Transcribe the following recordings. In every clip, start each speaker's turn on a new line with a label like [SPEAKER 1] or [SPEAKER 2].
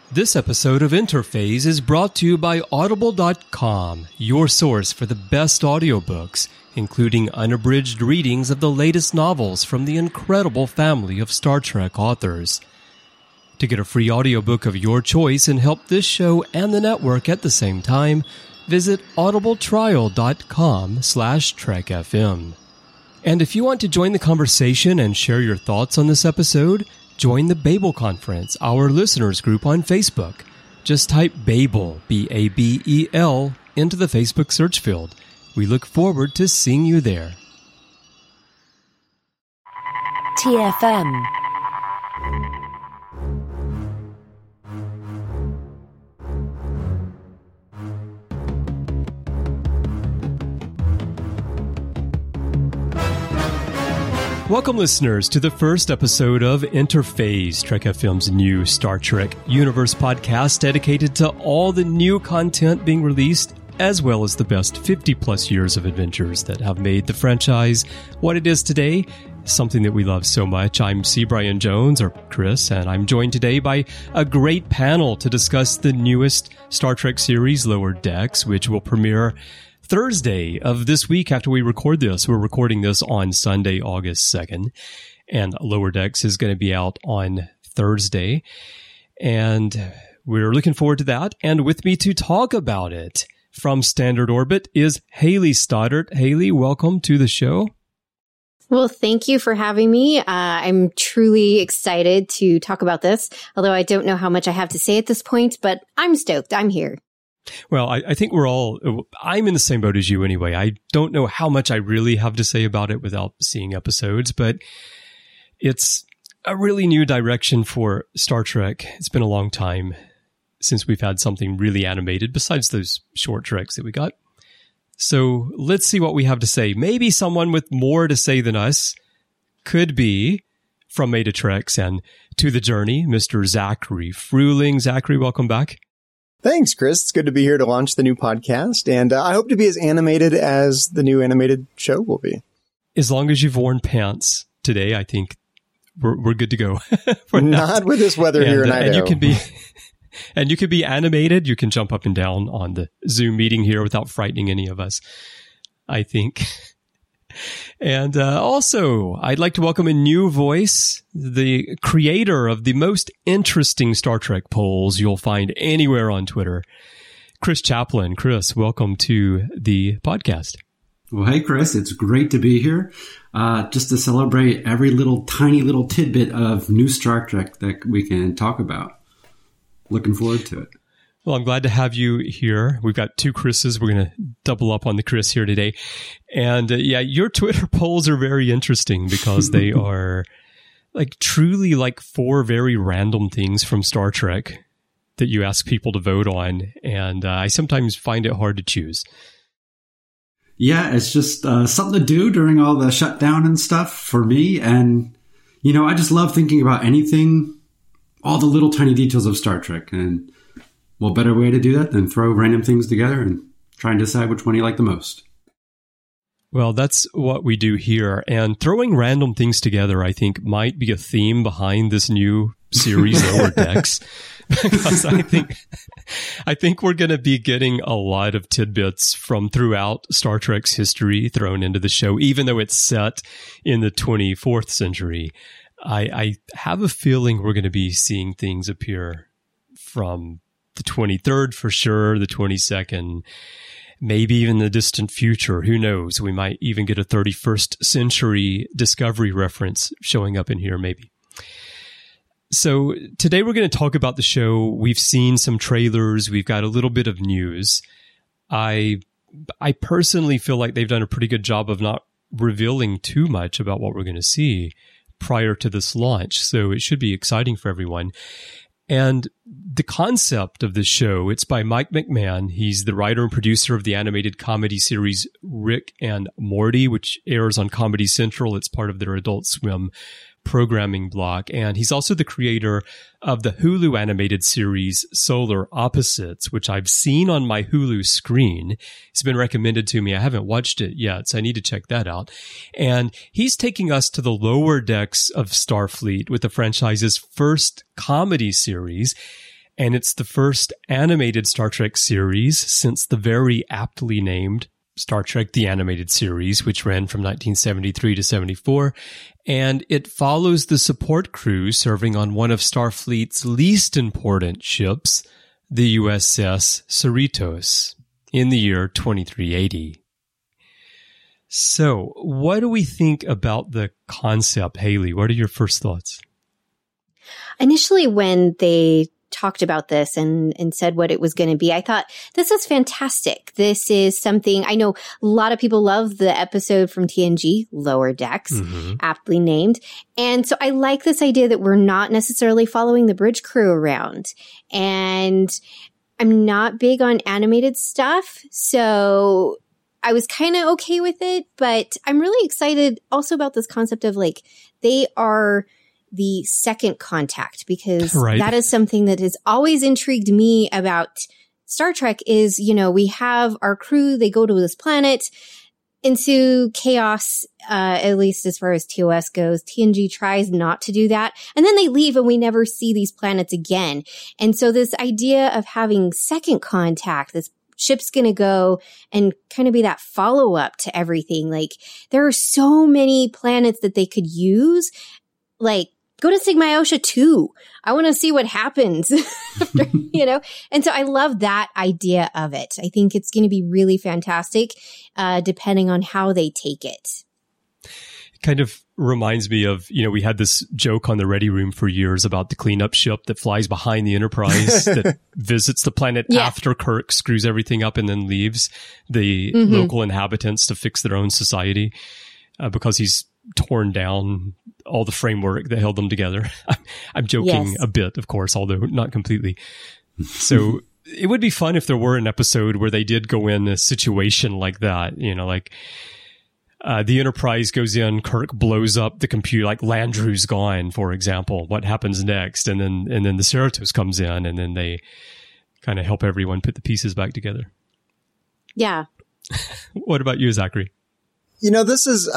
[SPEAKER 1] This episode of Interphase is brought to you by Audible.com, your source for the best audiobooks, including unabridged readings of the latest novels from the incredible family of Star Trek authors. To get a free audiobook of your choice and help this show and the network at the same time, visit audibletrial.com/trekfm. And if you want to join the conversation and share your thoughts on this episode, join the Babel Conference, our listeners group on Facebook. Just type Babel, B-A-B-E-L, into the Facebook search field. We look forward to seeing you there.
[SPEAKER 2] TFM.
[SPEAKER 1] Welcome, listeners, to the first episode of Interphase, Trek FM's new Star Trek Universe podcast dedicated to all the new content being released, as well as the best 50-plus years of adventures that have made the franchise what it is today, something that we love so much. I'm C. Brian Jones, or Chris, and I'm joined today by a great panel to discuss the newest Star Trek series, Lower Decks, which will premiere Thursday of this week after we record this. We're recording this on Sunday, August 2nd, and Lower Decks is going to be out on Thursday, and we're looking forward to that. And with me to talk about it from Standard Orbit is Haley Stoddard. Haley, welcome to the show.
[SPEAKER 3] Well, thank you for having me. I'm truly excited to talk about this, although I don't know how much I have to say at this point, but I'm stoked. I'm here.
[SPEAKER 1] Well, I think I'm in the same boat as you anyway. I don't know how much I really have to say about it without seeing episodes, but it's a really new direction for Star Trek. It's been a long time since we've had something really animated besides those short treks that we got. So let's see what we have to say. Maybe someone with more to say than us could be from Meta Treks and To the Journey, Mr. Zachary Fruling. Zachary, welcome back.
[SPEAKER 4] Thanks, Chris. It's good to be here to launch the new podcast, and I hope to be as animated as the new animated show will be.
[SPEAKER 1] As long as you've worn pants today, I think we're good to go.
[SPEAKER 4] Not with this weather here in Idaho.
[SPEAKER 1] And you can be animated. You can jump up and down on the Zoom meeting here without frightening any of us, I think. And also, I'd like to welcome a new voice, the creator of the most interesting Star Trek polls you'll find anywhere on Twitter, Chris Chaplin. Chris, welcome to the podcast.
[SPEAKER 5] Well, hey, Chris, it's great to be here. Just to celebrate every tiny little tidbit of new Star Trek that we can talk about. Looking forward to it.
[SPEAKER 1] Well, I'm glad to have you here. We've got two Chris's. We're going to double up on the Chris here today. And your Twitter polls are very interesting because they are truly four very random things from Star Trek that you ask people to vote on. And I sometimes find it hard to choose.
[SPEAKER 5] Yeah, it's just something to do during all the shutdown and stuff for me. And, I just love thinking about anything, all the little tiny details of Star Trek. And what better way to do that than throw random things together and try and decide which one you like the most?
[SPEAKER 1] Well, that's what we do here. And throwing random things together, I think, might be a theme behind this new series, Lower Decks. Because I think we're going to be getting a lot of tidbits from throughout Star Trek's history thrown into the show, even though it's set in the 24th century. I have a feeling we're going to be seeing things appear from the 23rd for sure, the 22nd, maybe even the distant future. Who knows? We might even get a 31st century Discovery reference showing up in here, maybe. So today we're going to talk about the show. We've seen some trailers. We've got a little bit of news. I personally feel like they've done a pretty good job of not revealing too much about what we're going to see prior to this launch. So it should be exciting for everyone. And the concept of this show, it's by Mike McMahon. He's the writer and producer of the animated comedy series Rick and Morty, which airs on Comedy Central. It's part of their Adult Swim programming block. And he's also the creator of the Hulu animated series Solar Opposites, which I've seen on my Hulu screen. It's been recommended to me. I haven't watched it yet, so I need to check that out. And he's taking us to the lower decks of Starfleet with the franchise's first comedy series. And it's the first animated Star Trek series since the very aptly named Star Trek The Animated Series, which ran from 1973 to 74. And it follows the support crew serving on one of Starfleet's least important ships, the USS Cerritos, in the year 2380. So, what do we think about the concept, Haley? What are your first thoughts?
[SPEAKER 3] Initially, when they talked about this and said what it was going to be, I thought, this is fantastic. This is something, I know a lot of people love the episode from TNG, Lower Decks, aptly named. And so I like this idea that we're not necessarily following the bridge crew around. And I'm not big on animated stuff, so I was kind of okay with it, but I'm really excited also about this concept of like, they are the second contact, because that is something that has always intrigued me about Star Trek is, you know, we have our crew, they go to this planet into chaos, at least as far as TOS goes. TNG tries not to do that. And then they leave and we never see these planets again. And so this idea of having second contact, this ship's going to go and kind of be that follow-up to everything. Like, there are so many planets that they could use. Like, go to Sigma Iosha 2. I want to see what happens, after, you know? And so I love that idea of it. I think it's going to be really fantastic, depending on how they take it.
[SPEAKER 1] It kind of reminds me of, you know, we had this joke on the Ready Room for years about the cleanup ship that flies behind the Enterprise that visits the planet after Kirk screws everything up and then leaves the local inhabitants to fix their own society, because he's torn down all the framework that held them together. I'm joking a bit, of course, although not completely. So it would be fun if there were an episode where they did go in a situation like that, you know, like the Enterprise goes in, Kirk blows up the computer, like Landru's gone, for example. What happens next? And then the Cerritos comes in, and then they kind of help everyone put the pieces back together.
[SPEAKER 3] Yeah.
[SPEAKER 1] What about you, Zachary?
[SPEAKER 4] You know, this is,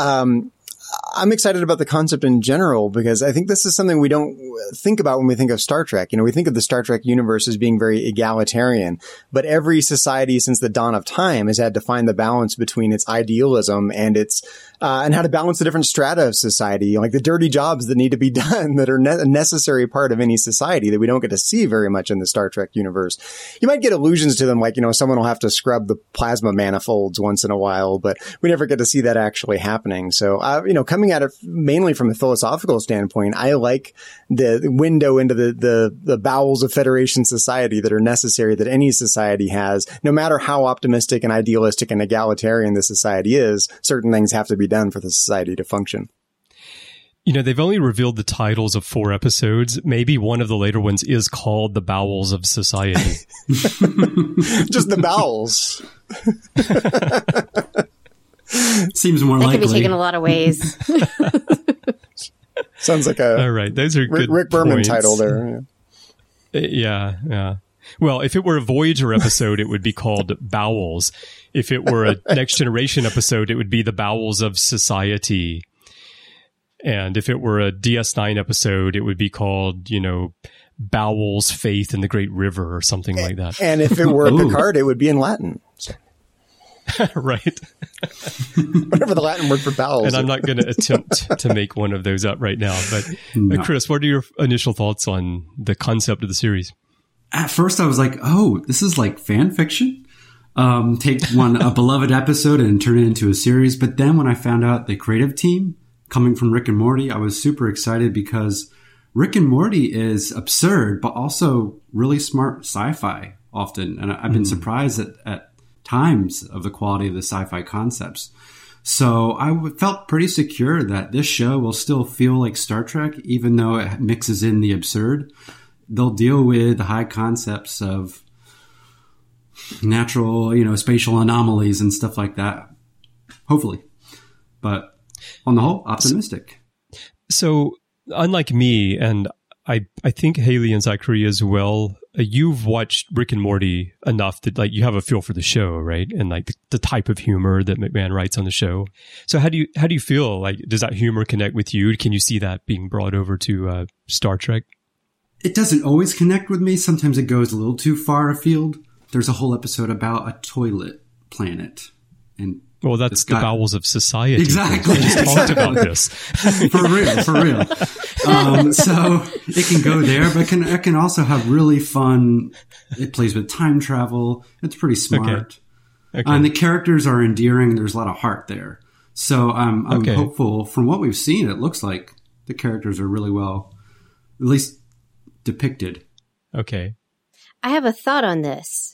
[SPEAKER 4] I'm excited about the concept in general, because I think this is something we don't think about when we think of Star Trek. You know, we think of the Star Trek universe as being very egalitarian, but every society since the dawn of time has had to find the balance between its idealism and its, and how to balance the different strata of society, like the dirty jobs that need to be done that are a necessary part of any society that we don't get to see very much in the Star Trek universe. You might get allusions to them, like, you know, someone will have to scrub the plasma manifolds once in a while, but we never get to see that actually happening. So, you know, coming at it mainly from a philosophical standpoint, I like the window into the bowels of Federation society that are necessary, that any society has. No matter how optimistic and idealistic and egalitarian the society is, certain things have to be done for the society to function.
[SPEAKER 1] You know, they've only revealed the titles of 4 episodes. Maybe one of the later ones is called The Bowels of Society.
[SPEAKER 4] Just the bowels.
[SPEAKER 5] Seems more
[SPEAKER 3] likely.
[SPEAKER 5] likely.
[SPEAKER 3] That could be taken a lot of ways.
[SPEAKER 4] Sounds like a
[SPEAKER 1] all right. Those are good
[SPEAKER 4] Rick Berman
[SPEAKER 1] points.
[SPEAKER 4] title there.
[SPEAKER 1] Yeah. Well, if it were a Voyager episode, it would be called Bowels. If it were a Next Generation episode, it would be The Bowels of Society. And if it were a DS9 episode, it would be called, you know, Bowels, Faith in the Great River or something like that.
[SPEAKER 4] And if it were a Picard, it would be in Latin. So.
[SPEAKER 1] Right.
[SPEAKER 4] Whatever the Latin word for bowels.
[SPEAKER 1] And I'm not going to attempt to make one of those up right now. But Chris, what are your initial thoughts on the concept of the series?
[SPEAKER 5] At first, I was like, oh, this is like fan fiction. Take a beloved episode and turn it into a series. But then when I found out the creative team coming from Rick and Morty, I was super excited, because Rick and Morty is absurd, but also really smart sci-fi often. And I've been surprised at times of the quality of the sci-fi concepts. So I felt pretty secure that this show will still feel like Star Trek, even though it mixes in the absurd. They'll deal with the high concepts of natural, you know, spatial anomalies and stuff like that. Hopefully. But on the whole, optimistic.
[SPEAKER 1] So unlike me, and I think Haley and Zachary as well, you've watched Rick and Morty enough that like you have a feel for the show, right? And like the type of humor that McMahon writes on the show. So how do you feel? Like, does that humor connect with you? Can you see that being brought over to Star Trek?
[SPEAKER 5] it doesn't always connect with me. Sometimes it goes a little too far afield. There's a whole episode about a toilet planet. And
[SPEAKER 1] well, that's the bowels of society.
[SPEAKER 5] Exactly.
[SPEAKER 1] We just talked about this.
[SPEAKER 5] For real. So it can go there, but it can also have really fun. It plays with time travel. It's pretty smart.
[SPEAKER 1] Okay.
[SPEAKER 5] And the characters are endearing. There's a lot of heart there. So I'm hopeful. From what we've seen, it looks like the characters are really well, at least depicted.
[SPEAKER 1] Okay.
[SPEAKER 3] I have a thought on this.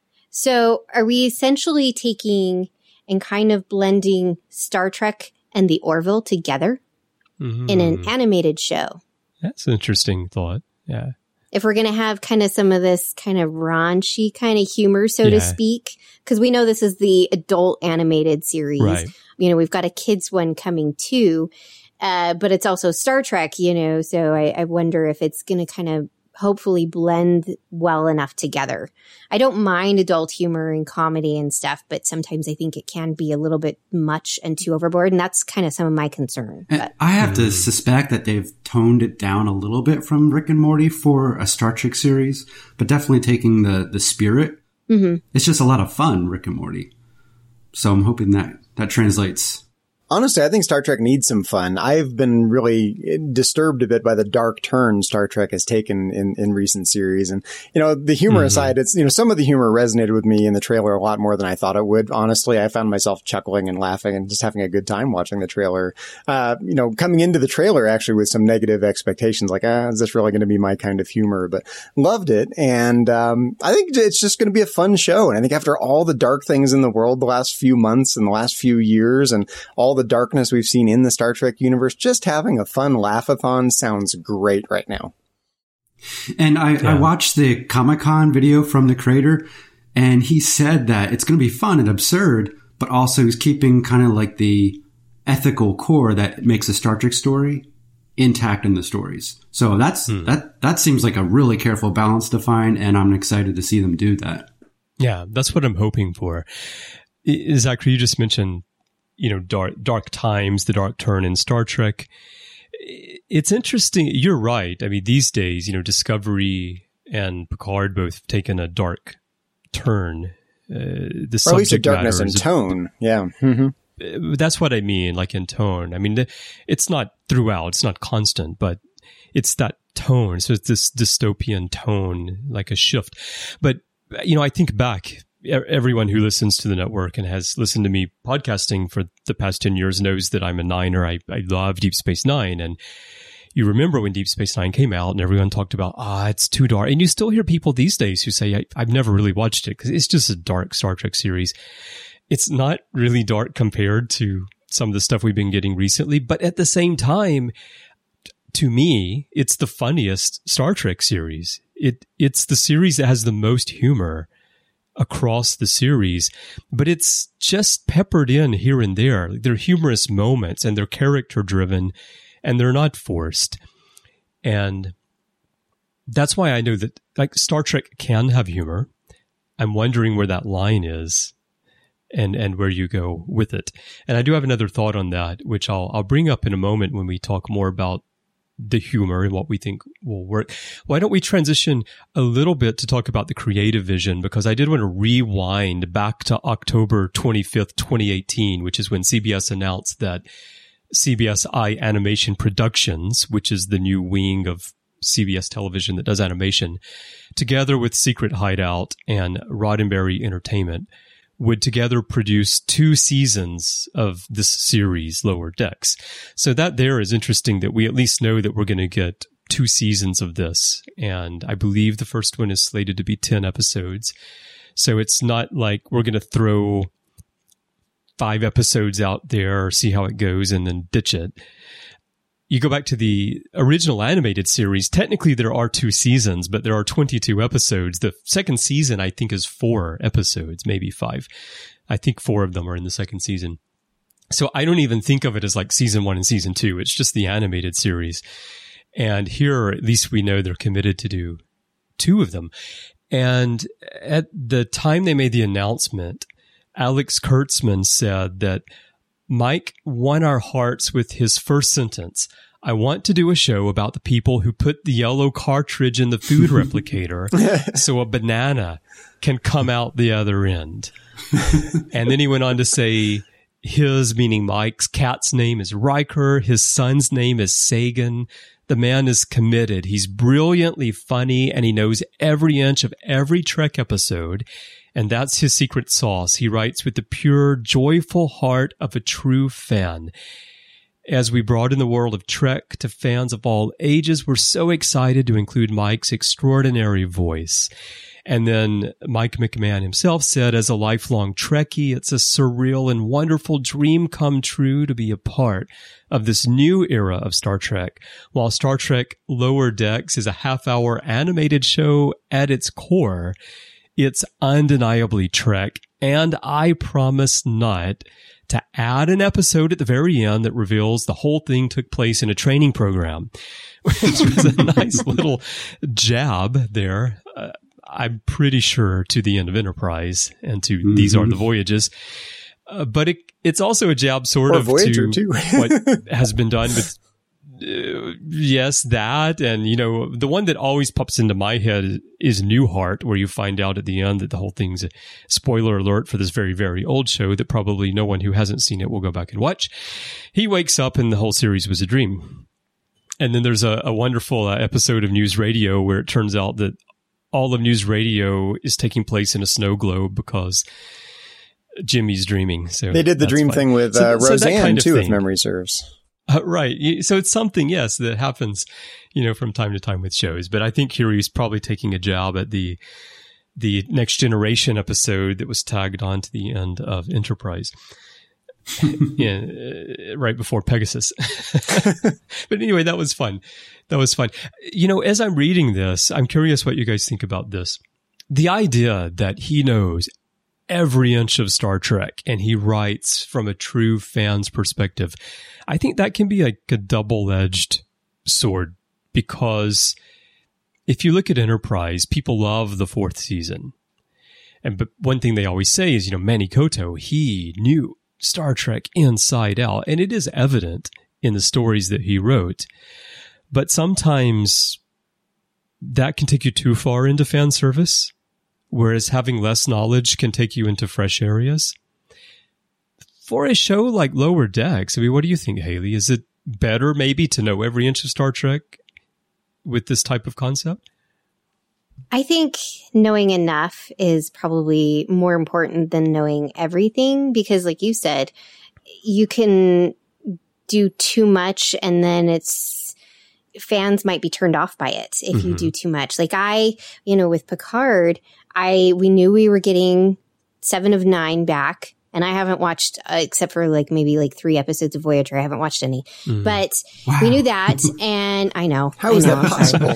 [SPEAKER 3] So are we essentially taking and kind of blending Star Trek and the Orville together in an animated show?
[SPEAKER 1] That's an interesting thought. Yeah.
[SPEAKER 3] If we're going to have kind of some of this kind of raunchy kind of humor, so to speak, because we know this is the adult animated series.
[SPEAKER 1] Right.
[SPEAKER 3] You know, we've got a kids one coming too, but it's also Star Trek, you know, so I wonder if it's going to kind of hopefully blend well enough together. I don't mind adult humor and comedy and stuff, but sometimes I think it can be a little bit much and too overboard, and that's kind of some of my concern.
[SPEAKER 5] But I have to suspect that they've toned it down a little bit from Rick and Morty for a Star Trek series, but definitely taking the spirit. Mm-hmm. It's just a lot of fun, Rick and Morty. So I'm hoping that translates.
[SPEAKER 4] Honestly, I think Star Trek needs some fun. I've been really disturbed a bit by the dark turn Star Trek has taken in recent series. And, you know, the humor aside, it's, you know, some of the humor resonated with me in the trailer a lot more than I thought it would. Honestly, I found myself chuckling and laughing and just having a good time watching the trailer. You know, coming into the trailer actually with some negative expectations, like, is this really going to be my kind of humor? But loved it. And, I think it's just going to be a fun show. And I think after all the dark things in the world the last few months and the last few years and all the darkness we've seen in the Star Trek universe, just having a fun laugh-a-thon sounds great right now.
[SPEAKER 5] And I watched the Comic-Con video from the creator, and he said that it's going to be fun and absurd, but also he's keeping kind of like the ethical core that makes a Star Trek story intact in the stories. So that seems like a really careful balance to find, and I'm excited to see them do that.
[SPEAKER 1] Yeah, that's what I'm hoping for. Zachary, you just mentioned, you know, dark times, the dark turn in Star Trek. It's interesting. You're right. I mean, these days, you know, Discovery and Picard both taken a dark turn. The
[SPEAKER 4] or at least a darkness in tone. Yeah. Mm-hmm.
[SPEAKER 1] That's what I mean, like in tone. I mean, it's not throughout. It's not constant, but it's that tone. So it's this dystopian tone, like a shift. But, you know, I think back, everyone who listens to the network and has listened to me podcasting for the past 10 years knows that I'm a Niner. I love Deep Space Nine. And you remember when Deep Space Nine came out and everyone talked about, it's too dark. And you still hear people these days who say, I've never really watched it because it's just a dark Star Trek series. It's not really dark compared to some of the stuff we've been getting recently. But at the same time, to me, it's the funniest Star Trek series. It's the series that has the most humor across the series, but it's just peppered in here and there. They're humorous moments and they're character driven and they're not forced. And that's why I know that like Star Trek can have humor. I'm wondering where that line is and where you go with it. And I do have another thought on that, which I'll bring up in a moment when we talk more about the humor and what we think will work. Why don't we transition a little bit to talk about the creative vision? Because I did want to rewind back to October 25th, 2018, which is when CBS announced that CBS iAnimation Productions, which is the new wing of CBS Television that does animation, together with Secret Hideout and Roddenberry Entertainment, would together produce 2 seasons of this series, Lower Decks. So that there is interesting that we at least know that we're going to get 2 seasons of this. And I believe the first one is slated to be 10 episodes. So it's not like we're going to throw 5 episodes out there, see how it goes, and then ditch it. You go back to the original animated series, technically there are 2 seasons, but there are 22 episodes. The second season, I think, is 4 episodes, maybe 5. I think 4 of them are in the second season. So I don't even think of it as like season 1 and season 2. It's just the animated series. And here, at least we know they're committed to do 2 of them. And at the time they made the announcement, Alex Kurtzman said that Mike won our hearts with his first sentence. I want to do a show about the people who put the yellow cartridge in the food replicator so a banana can come out the other end. And then he went on to say his, meaning Mike's, cat's name is Riker. His son's name is Sagan. The man is committed. He's brilliantly funny, and he knows every inch of every Trek episode. And that's his secret sauce. He writes with the pure, joyful heart of a true fan. As we broaden the world of Trek to fans of all ages, we're so excited to include Mike's extraordinary voice. And then Mike McMahon himself said, as a lifelong Trekkie, it's a surreal and wonderful dream come true to be a part of this new era of Star Trek. While Star Trek Lower Decks is a half-hour animated show at its core, it's undeniably Trek, and I promise not to add an episode at the very end that reveals the whole thing took place in a training program, which was a nice little jab there. I'm pretty sure to the end of Enterprise and to These Are the Voyages. But it's also a jab sort of
[SPEAKER 4] Voyager
[SPEAKER 1] to what has been done with, yes, that. And, you know, the one that always pops into my head is Newhart, where you find out at the end that the whole thing's a spoiler alert for this very, very old show that probably no one who hasn't seen it will go back and watch. He wakes up and the whole series was a dream. And then there's a wonderful episode of News Radio where it turns out that all of News Radio is taking place in a snow globe because Jimmy's dreaming. So
[SPEAKER 4] they did the dream thing with Roseanne kind of too, if memory serves.
[SPEAKER 1] Right. So it's something, yes, that happens, you know, from time to time with shows. But I think here he's probably taking a jab at the Next Generation episode that was tagged on to the end of Enterprise. Right before Pegasus. But anyway, that was fun. That was fun. You know, as I'm reading this, I'm curious what you guys think about this. The idea that he knows every inch of Star Trek and he writes from a true fan's perspective, I think that can be like a double-edged sword, because if you look at Enterprise, people love the fourth season. But one thing they always say is, you know, Manny Koto, he knew Star Trek inside out, and it is evident in the stories that he wrote. But sometimes that can take you too far into fan service, whereas having less knowledge can take you into fresh areas. For a show like Lower Decks, I mean, what do you think, Haley? Is it better maybe to know every inch of Star Trek with this type of concept?
[SPEAKER 3] I think knowing enough is probably more important than knowing everything, because like you said, you can do too much and then fans might be turned off by it if you do too much. Like with Picard, we knew we were getting 7 of 9 back. And I haven't watched, except for maybe 3 episodes of Voyager. I haven't watched any, but we knew that. And I know.
[SPEAKER 4] How is that possible?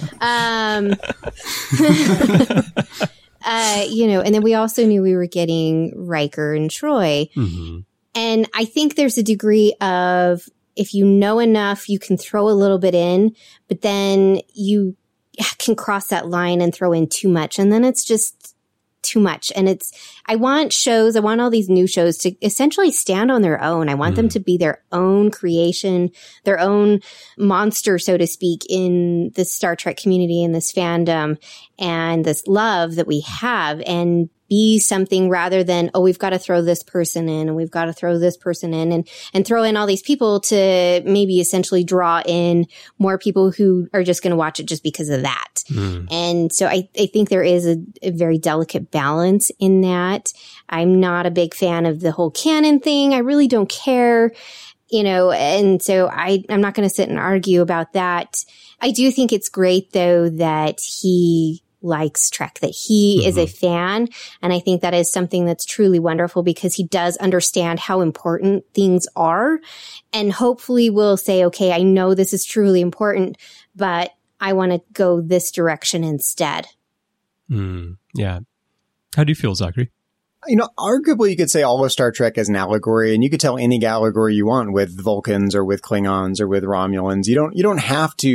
[SPEAKER 3] And then we also knew we were getting Riker and Troy. And I think there's a degree of, if you know enough, you can throw a little bit in, but then you can cross that line and throw in too much. And then it's just too much. And I want all these new shows to essentially stand on their own. I want them to be their own creation, their own monster, so to speak, in the Star Trek community and this fandom and this love that we have, and be something rather than, we've got to throw this person in and we've got to throw this person in and throw in all these people to maybe essentially draw in more people who are just going to watch it just because of that. And so I think there is a very delicate balance in that. I'm not a big fan of the whole canon thing. I really don't care, and so I'm not going to sit and argue about that. I do think it's great though that he likes Trek, that he is a fan. And I think that is something that's truly wonderful, because he does understand how important things are. And hopefully will say, okay, I know this is truly important, but I want to go this direction instead.
[SPEAKER 1] Yeah. How do you feel, Zachary?
[SPEAKER 4] Arguably you could say all of Star Trek is an allegory, and you could tell any allegory you want with Vulcans or with Klingons or with Romulans. You don't have to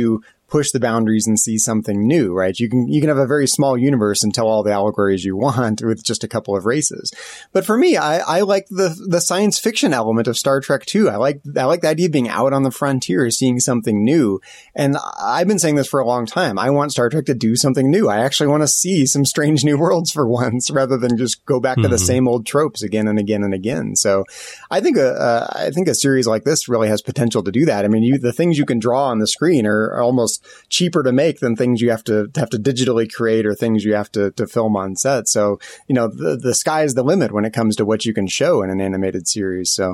[SPEAKER 4] push the boundaries and see something new, right? You can have a very small universe and tell all the allegories you want with just a couple of races. But for me, I like the science fiction element of Star Trek too. I like the idea of being out on the frontier, seeing something new. And I've been saying this for a long time. I want Star Trek to do something new. I actually want to see some strange new worlds for once, rather than just go back to the same old tropes again and again and again. So I think a series like this really has potential to do that. I mean, the things you can draw on the screen are almost cheaper to make than things you have to digitally create or things you have to film on set. So, the sky is the limit when it comes to what you can show in an animated series. So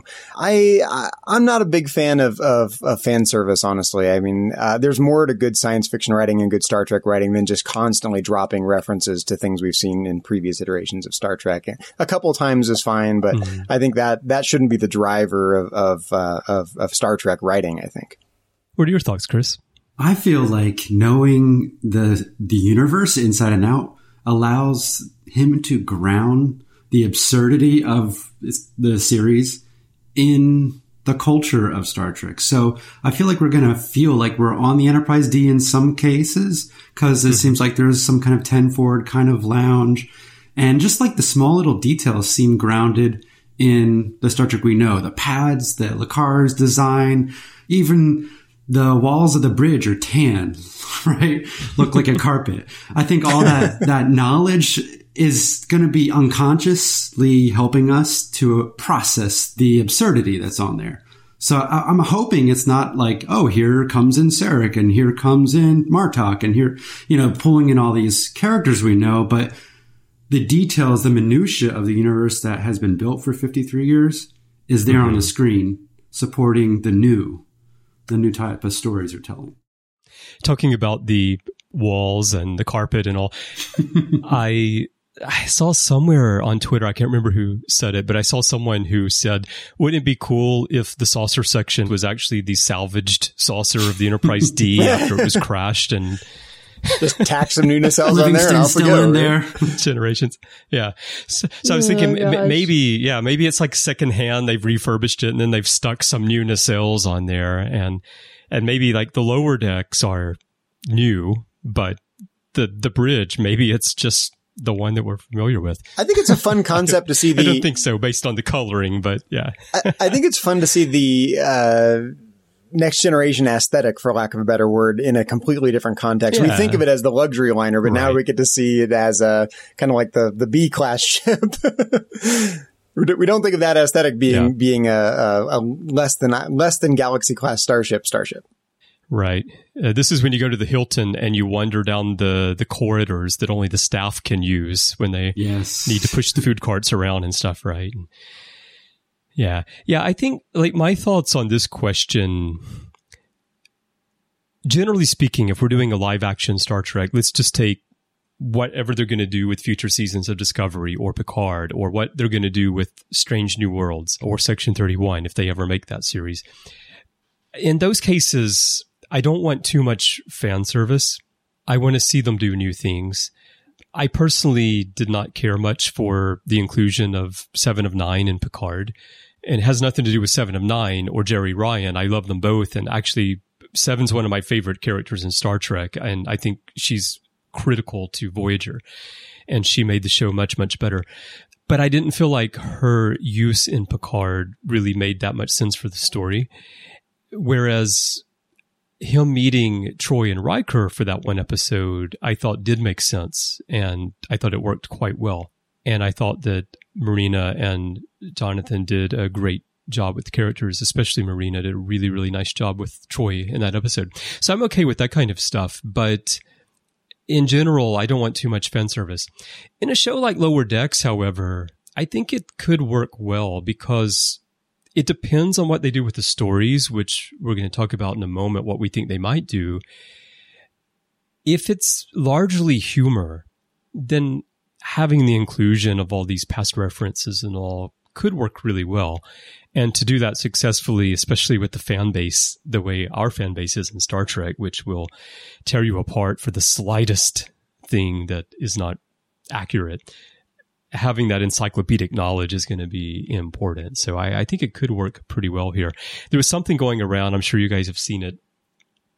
[SPEAKER 4] I'm not a big fan of fan service, honestly. I mean, there's more to good science fiction writing and good Star Trek writing than just constantly dropping references to things we've seen in previous iterations of Star Trek. A couple times is fine, but I think that shouldn't be the driver of Star Trek writing, I think.
[SPEAKER 1] What are your thoughts, Chris?
[SPEAKER 5] I feel like knowing the universe inside and out allows him to ground the absurdity of the series in the culture of Star Trek. So I feel like we're going to feel like we're on the Enterprise D in some cases, because it seems like there's some kind of 10 forward kind of lounge. And just like the small little details seem grounded in the Star Trek we know. The pads, the Lacar's design, even the walls of the bridge are tan, right? Look like a carpet. I think all that knowledge is going to be unconsciously helping us to process the absurdity that's on there. So I'm hoping it's not like, oh, here comes in Sarek and here comes in Martok and here, pulling in all these characters we know, but the details, the minutia of the universe that has been built for 53 years is there on the screen, supporting the new type of stories they're telling.
[SPEAKER 1] Talking about the walls and the carpet and all, I saw somewhere on Twitter, I can't remember who said it, but I saw someone who said, wouldn't it be cool if the saucer section was actually the salvaged saucer of the Enterprise D after it was crashed, and
[SPEAKER 4] just tack some new nacelles on there and off we go.
[SPEAKER 5] In there.
[SPEAKER 1] Generations. Yeah. So I was thinking maybe it's like secondhand. They've refurbished it and then they've stuck some new nacelles on there, and maybe like the lower decks are new, but the bridge, maybe it's just the one that we're familiar with.
[SPEAKER 4] I think it's a fun concept to see
[SPEAKER 1] I don't think so based on the coloring, but yeah.
[SPEAKER 4] I think it's fun to see the next generation aesthetic, for lack of a better word, in a completely different context. Yeah. We think of it as the luxury liner, but now we get to see it as a kind of like the B class ship. We don't think of that aesthetic being a less than Galaxy class starship.
[SPEAKER 1] Right. This is when you go to the Hilton and you wander down the corridors that only the staff can use when they need to push the food carts around and stuff, right? Yeah. I think like my thoughts on this question, generally speaking, if we're doing a live action Star Trek, let's just take whatever they're going to do with future seasons of Discovery or Picard, or what they're going to do with Strange New Worlds or Section 31, if they ever make that series. In those cases, I don't want too much fan service. I want to see them do new things. I personally did not care much for the inclusion of Seven of Nine in Picard. And it has nothing to do with Seven of Nine or Jerry Ryan. I love them both. And actually, Seven's one of my favorite characters in Star Trek. And I think she's critical to Voyager. And she made the show much, much better. But I didn't feel like her use in Picard really made that much sense for the story. Whereas him meeting Troy and Riker for that one episode, I thought did make sense. And I thought it worked quite well. And I thought that Marina and Jonathan did a great job with the characters, especially Marina did a really, really nice job with Troy in that episode. So I'm okay with that kind of stuff. But in general, I don't want too much fan service. In a show like Lower Decks, however, I think it could work well because it depends on what they do with the stories, which we're going to talk about in a moment, what we think they might do. If it's largely humor, then having the inclusion of all these past references and all could work really well. And to do that successfully, especially with the fan base, the way our fan base is in Star Trek, which will tear you apart for the slightest thing that is not accurate, having that encyclopedic knowledge is going to be important. So I think it could work pretty well here. There was something going around, I'm sure you guys have seen it,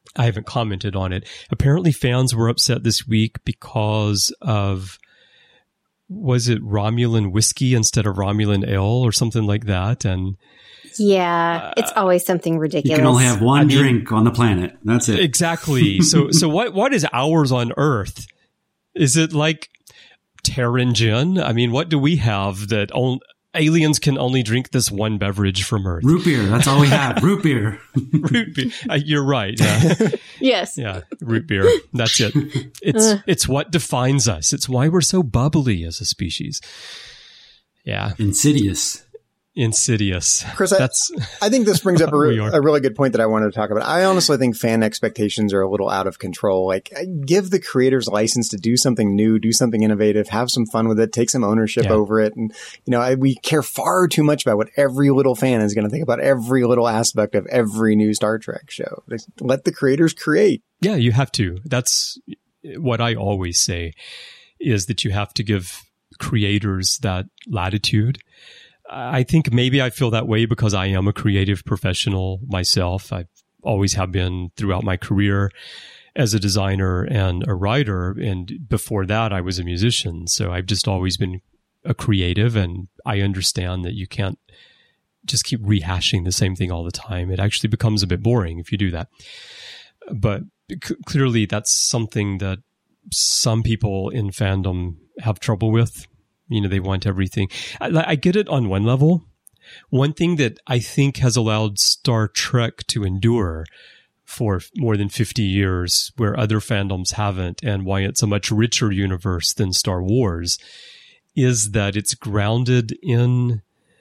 [SPEAKER 1] I haven't commented on it. Apparently fans were upset this week because of, was it Romulan whiskey instead of Romulan ale or something like that? And
[SPEAKER 3] yeah, it's always something ridiculous.
[SPEAKER 5] You can only have one drink on the planet. That's it.
[SPEAKER 1] Exactly. So what is ours on Earth? Is it like Terran gin? I mean, what do we have that aliens can only drink this one beverage from Earth?
[SPEAKER 5] Root beer. That's all we have. Root beer.
[SPEAKER 1] Root beer. You're right. Yeah.
[SPEAKER 3] Yes.
[SPEAKER 1] Yeah. Root beer. That's it. It's what defines us. It's why we're so bubbly as a species. Yeah.
[SPEAKER 5] Insidious.
[SPEAKER 4] Chris, I think this brings up a really good point that I wanted to talk about. I honestly think fan expectations are a little out of control. Like, give the creators license to do something new, do something innovative, have some fun with it, take some ownership over it. And, we care far too much about what every little fan is going to think about every little aspect of every new Star Trek show. Let the creators create.
[SPEAKER 1] Yeah, you have to. That's what I always say, is that you have to give creators that latitude. I think maybe I feel that way because I am a creative professional myself. I always have been throughout my career as a designer and a writer. And before that, I was a musician. So I've just always been a creative, and I understand that you can't just keep rehashing the same thing all the time. It actually becomes a bit boring if you do that. But clearly that's something that some people in fandom have trouble with. They want everything. I get it on one level. One thing that I think has allowed Star Trek to endure for more than 50 years, where other fandoms haven't, and why it's a much richer universe than Star Wars, is that it's grounded in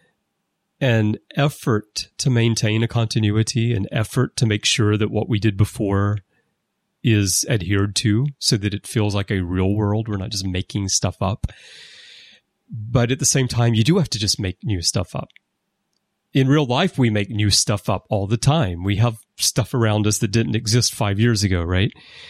[SPEAKER 1] an effort to maintain a continuity, an effort to make sure that what we did before is adhered to so that it feels like a real world. We're not just making stuff up. But at the same time, you do have to just make new stuff up. In real life, we make new stuff up all the time. We have stuff around us that didn't exist 5 years ago, right?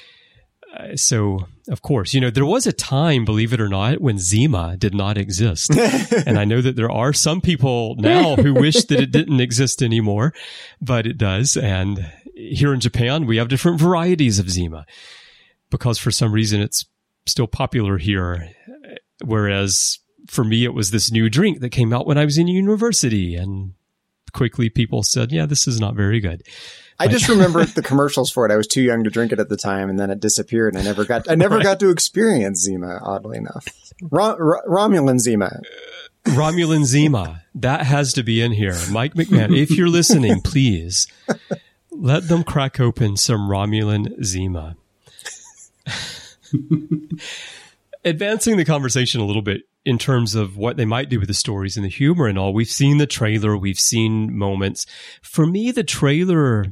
[SPEAKER 1] So, of course, there was a time, believe it or not, when Zima did not exist. And I know that there are some people now who wish that it didn't exist anymore, but it does. And here in Japan, we have different varieties of Zima because for some reason it's still popular here. Whereas for me, it was this new drink that came out when I was in university, and quickly people said, yeah, this is not very good.
[SPEAKER 4] I just remember the commercials for it. I was too young to drink it at the time, and then it disappeared, and I never got to experience Zima, oddly enough. Romulan Zima.
[SPEAKER 1] Romulan Zima. That has to be in here. Mike McMahon, if you're listening, please let them crack open some Romulan Zima. Advancing the conversation a little bit in terms of what they might do with the stories and the humor and all. We've seen the trailer. We've seen moments. For me, the trailer,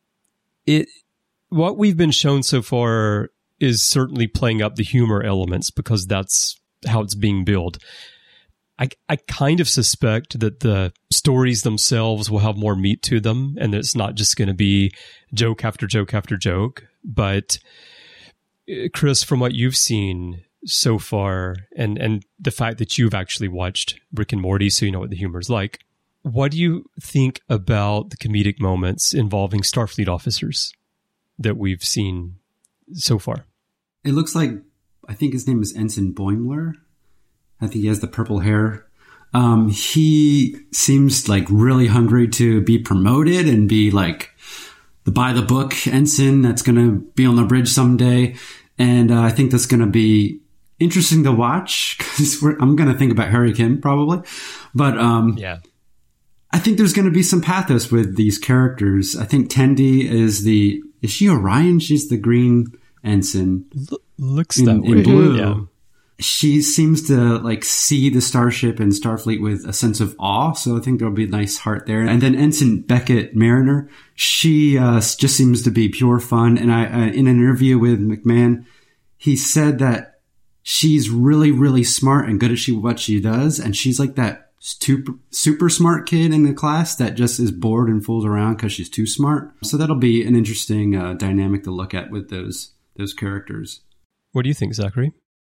[SPEAKER 1] what we've been shown so far is certainly playing up the humor elements because that's how it's being billed. I kind of suspect that the stories themselves will have more meat to them, and it's not just going to be joke after joke after joke. But Chris, from what you've seen so far, and the fact that you've actually watched Rick and Morty, so you know what the humor is like, what do you think about the comedic moments involving Starfleet officers that we've seen so far?
[SPEAKER 5] It looks like, I think his name is Ensign Boimler. I think he has the purple hair. He seems like really hungry to be promoted and be like the by the book ensign that's going to be on the bridge someday. And I think that's going to be interesting to watch because I'm going to think about Harry Kim probably. But
[SPEAKER 1] yeah,
[SPEAKER 5] I think there's going to be some pathos with these characters. I think Tendi is she Orion? She's the green ensign.
[SPEAKER 1] Looks that way.
[SPEAKER 5] In blue.
[SPEAKER 1] Yeah.
[SPEAKER 5] She seems to like see the starship and Starfleet with a sense of awe. So I think there'll be a nice heart there. And then Ensign Beckett Mariner, she just seems to be pure fun. And in an interview with McMahon, he said that she's really, really smart and good at what she does. And she's like that super smart kid in the class that just is bored and fools around because she's too smart. So that'll be an interesting dynamic to look at with those characters.
[SPEAKER 1] What do you think, Zachary?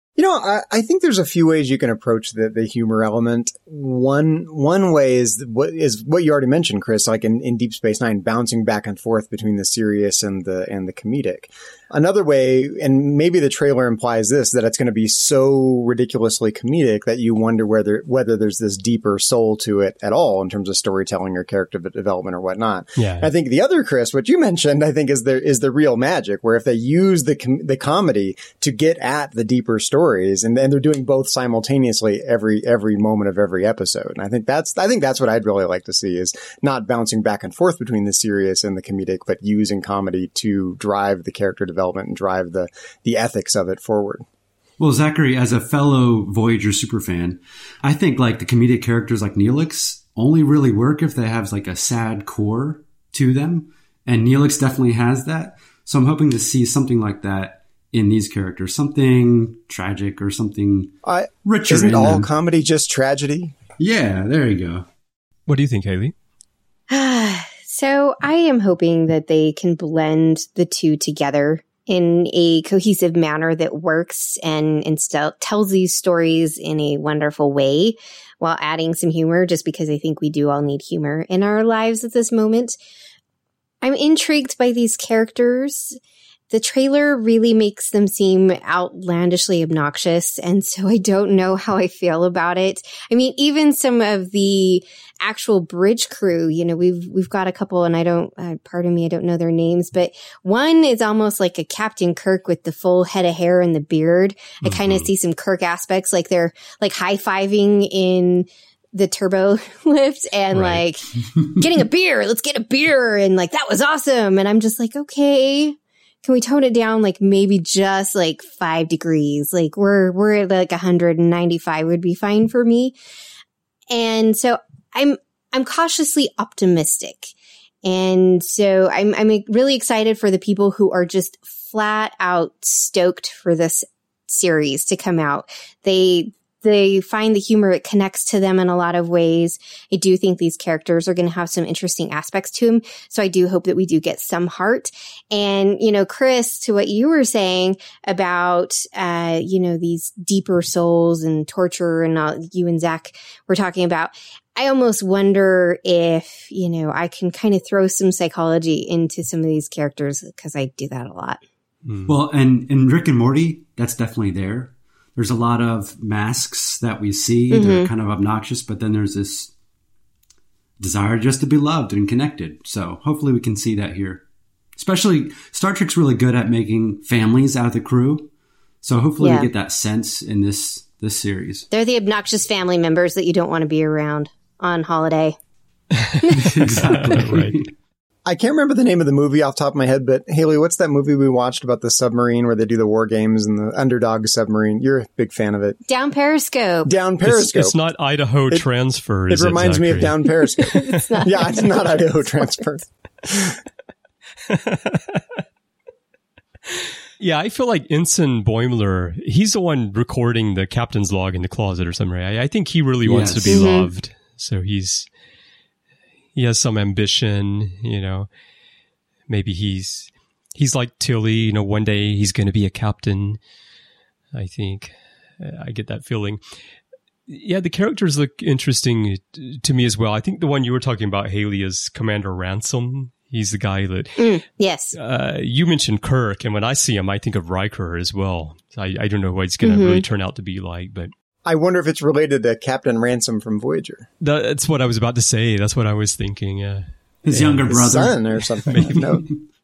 [SPEAKER 4] You know, I think there's a few ways you can approach the humor element. One way is what you already mentioned, Chris, like in Deep Space Nine, bouncing back and forth between the serious and the comedic. Another way, and maybe the trailer implies this, that it's going to be so ridiculously comedic that you wonder whether there's this deeper soul to it at all in terms of storytelling or character development or whatnot.
[SPEAKER 1] Yeah.
[SPEAKER 4] I think the other, Chris, what you mentioned, I think is the real magic, where if they use the comedy to get at the deeper stories, and they're doing both simultaneously every moment of every episode. And I think that's what I'd really like to see, is not bouncing back and forth between the serious and the comedic, but using comedy to drive the character development and drive the ethics of it forward.
[SPEAKER 5] Well, Zachary, as a fellow Voyager superfan, I think like the comedic characters like Neelix only really work if they have like a sad core to them. And Neelix definitely has that. So I'm hoping to see something like that in these characters, something tragic or something richer.
[SPEAKER 4] Isn't all comedy just tragedy?
[SPEAKER 5] Yeah, there you go.
[SPEAKER 1] What do you think, Haley?
[SPEAKER 3] So I am hoping that they can blend the two together in a cohesive manner that works and tells these stories in a wonderful way while adding some humor, just because I think we do all need humor in our lives at this moment. I'm intrigued by these characters. The trailer really makes them seem outlandishly obnoxious, and so I don't know how I feel about it. I mean, even some of the actual bridge crew, you know, we've got a couple, and I don't know their names, but one is almost like a Captain Kirk with the full head of hair and the beard. I kind of see some Kirk aspects, like they're like high-fiving in the turbo lift and like getting a beer. Let's get a beer. And like, that was awesome. And I'm just like, okay, can we tone it down? Like maybe just like 5 degrees. Like we're at like 195 would be fine for me. And so I'm cautiously optimistic. And so I'm really excited for the people who are just flat out stoked for this series to come out. They find the humor, it connects to them in a lot of ways. I do think these characters are going to have some interesting aspects to them. So I do hope that we do get some heart. And, you know, Chris, to what you were saying about, you know, these deeper souls and torture and all you and Zach were talking about, I almost wonder if, you know, I can kind of throw some psychology into some of these characters, because I do that a lot.
[SPEAKER 5] Well, and in Rick and Morty, that's definitely there. There's a lot of masks that we see that are kind of obnoxious, but then there's this desire just to be loved and connected. So hopefully we can see that here. Especially Star Trek's really good at making families out of the crew. So hopefully we get that sense in this series.
[SPEAKER 3] They're the obnoxious family members that you don't want to be around on holiday.
[SPEAKER 5] Exactly.
[SPEAKER 1] Right.
[SPEAKER 4] I can't remember the name of the movie off the top of my head, but Haley, what's that movie we watched about the submarine where they do the war games and the underdog submarine? You're a big fan of it.
[SPEAKER 3] Down Periscope.
[SPEAKER 4] Down Periscope.
[SPEAKER 1] It's not Idaho Transfer, is it?
[SPEAKER 4] It reminds me of Down Periscope.
[SPEAKER 3] It's not.
[SPEAKER 4] Yeah, it's not Idaho Transfer.
[SPEAKER 1] Yeah, I feel like Ensign Boimler, he's the one recording the captain's log in the closet or something. I think he really wants to be loved. So he has some ambition, you know. Maybe he's like Tilly, you know, one day he's going to be a captain. I think I get that feeling. Yeah, the characters look interesting to me as well. I think the one you were talking about, Haley, is Commander Ransom. He's the guy that...
[SPEAKER 3] yes.
[SPEAKER 1] You mentioned Kirk, and when I see him, I think of Riker as well. I don't know what he's going to really turn out to be like, but...
[SPEAKER 4] I wonder if it's related to Captain Ransom from Voyager.
[SPEAKER 1] That's what I was about to say. That's what I was thinking, yeah.
[SPEAKER 5] His younger brother.
[SPEAKER 4] Son or something.
[SPEAKER 1] Maybe.
[SPEAKER 4] No.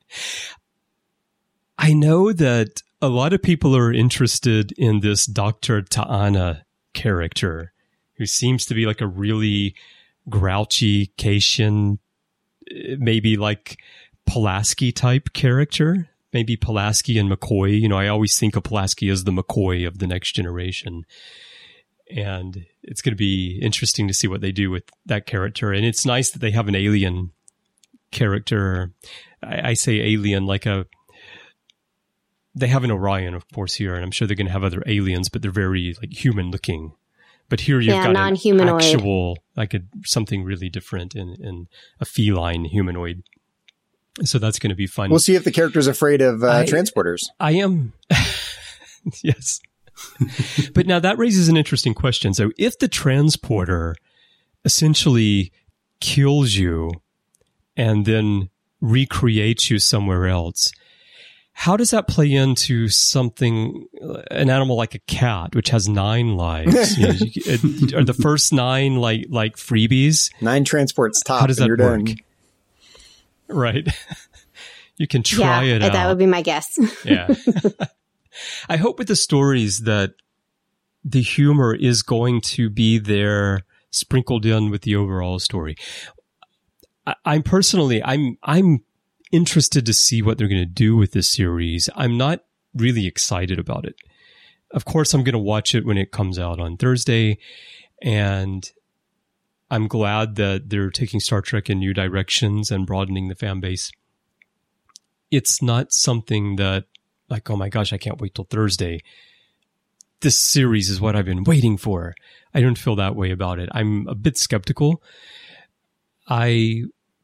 [SPEAKER 1] I know that a lot of people are interested in this Dr. T'Ana character, who seems to be like a really grouchy Cation, maybe like Pulaski type character. Maybe Pulaski and McCoy. You know, I always think of Pulaski as the McCoy of the Next Generation. And it's going to be interesting to see what they do with that character. And it's nice that they have an alien character. I say alien like they have an Orion, of course, here. And I'm sure they're going to have other aliens, but they're very like human looking. But here you've got an actual, like something really different in a feline humanoid. So that's going to be fun.
[SPEAKER 4] We'll see if the character's afraid of transporters.
[SPEAKER 1] I am. Yes. But now that raises an interesting question. So if the transporter essentially kills you and then recreates you somewhere else, how does that play into something, an animal like a cat, which has 9 lives? Are the first 9 like freebies?
[SPEAKER 4] 9 transports top.
[SPEAKER 1] How does that
[SPEAKER 4] work?
[SPEAKER 1] Done. Right. You can try it out.
[SPEAKER 3] That would be my guess.
[SPEAKER 1] Yeah. I hope with the stories that the humor is going to be there sprinkled in with the overall story. I'm interested to see what they're going to do with this series. I'm not really excited about it. Of course, I'm going to watch it when it comes out on Thursday, and I'm glad that they're taking Star Trek in new directions and broadening the fan base. It's not something that, like, oh my gosh, I can't wait till Thursday. This series is what I've been waiting for. I don't feel that way about it. I'm a bit skeptical. I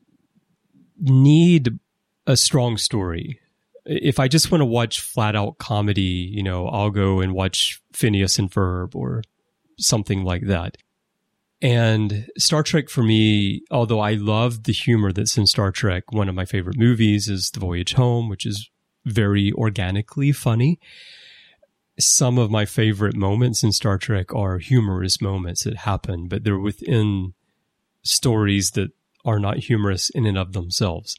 [SPEAKER 1] need a strong story. If I just want to watch flat out comedy, I'll go and watch Phineas and Ferb or something like that. And Star Trek for me, although I love the humor that's in Star Trek, one of my favorite movies is The Voyage Home, which is very organically funny. Some of my favorite moments in Star Trek are humorous moments that happen, but they're within stories that are not humorous in and of themselves.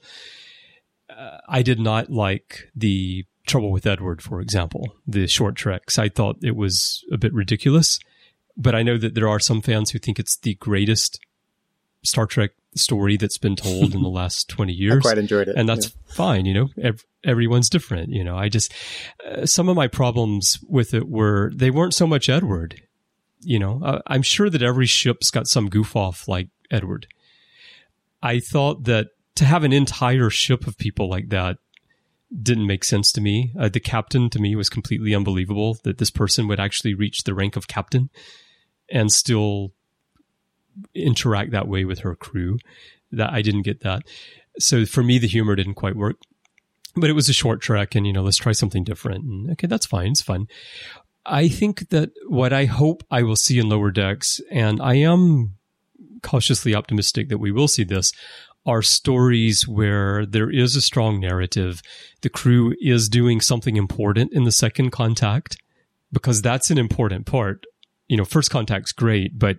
[SPEAKER 1] I did not like the Trouble with Edward, for example, the short treks. I thought it was a bit ridiculous, but I know that there are some fans who think it's the greatest Star Trek story that's been told in the last 20 years.
[SPEAKER 4] I quite enjoyed it.
[SPEAKER 1] And that's fine, everyone's different. I just, some of my problems with it were, they weren't so much Edward. I'm sure that every ship's got some goof off like Edward. I thought that to have an entire ship of people like that didn't make sense to me. The captain, to me, was completely unbelievable that this person would actually reach the rank of captain and still interact that way with her crew. That I didn't get that. So for me, the humor didn't quite work. But it was a short trek, and let's try something different. And okay, that's fine. It's fun. I think that what I hope I will see in Lower Decks, and I am cautiously optimistic that we will see this, are stories where there is a strong narrative. The crew is doing something important in the second contact, because that's an important part. First contact's great, but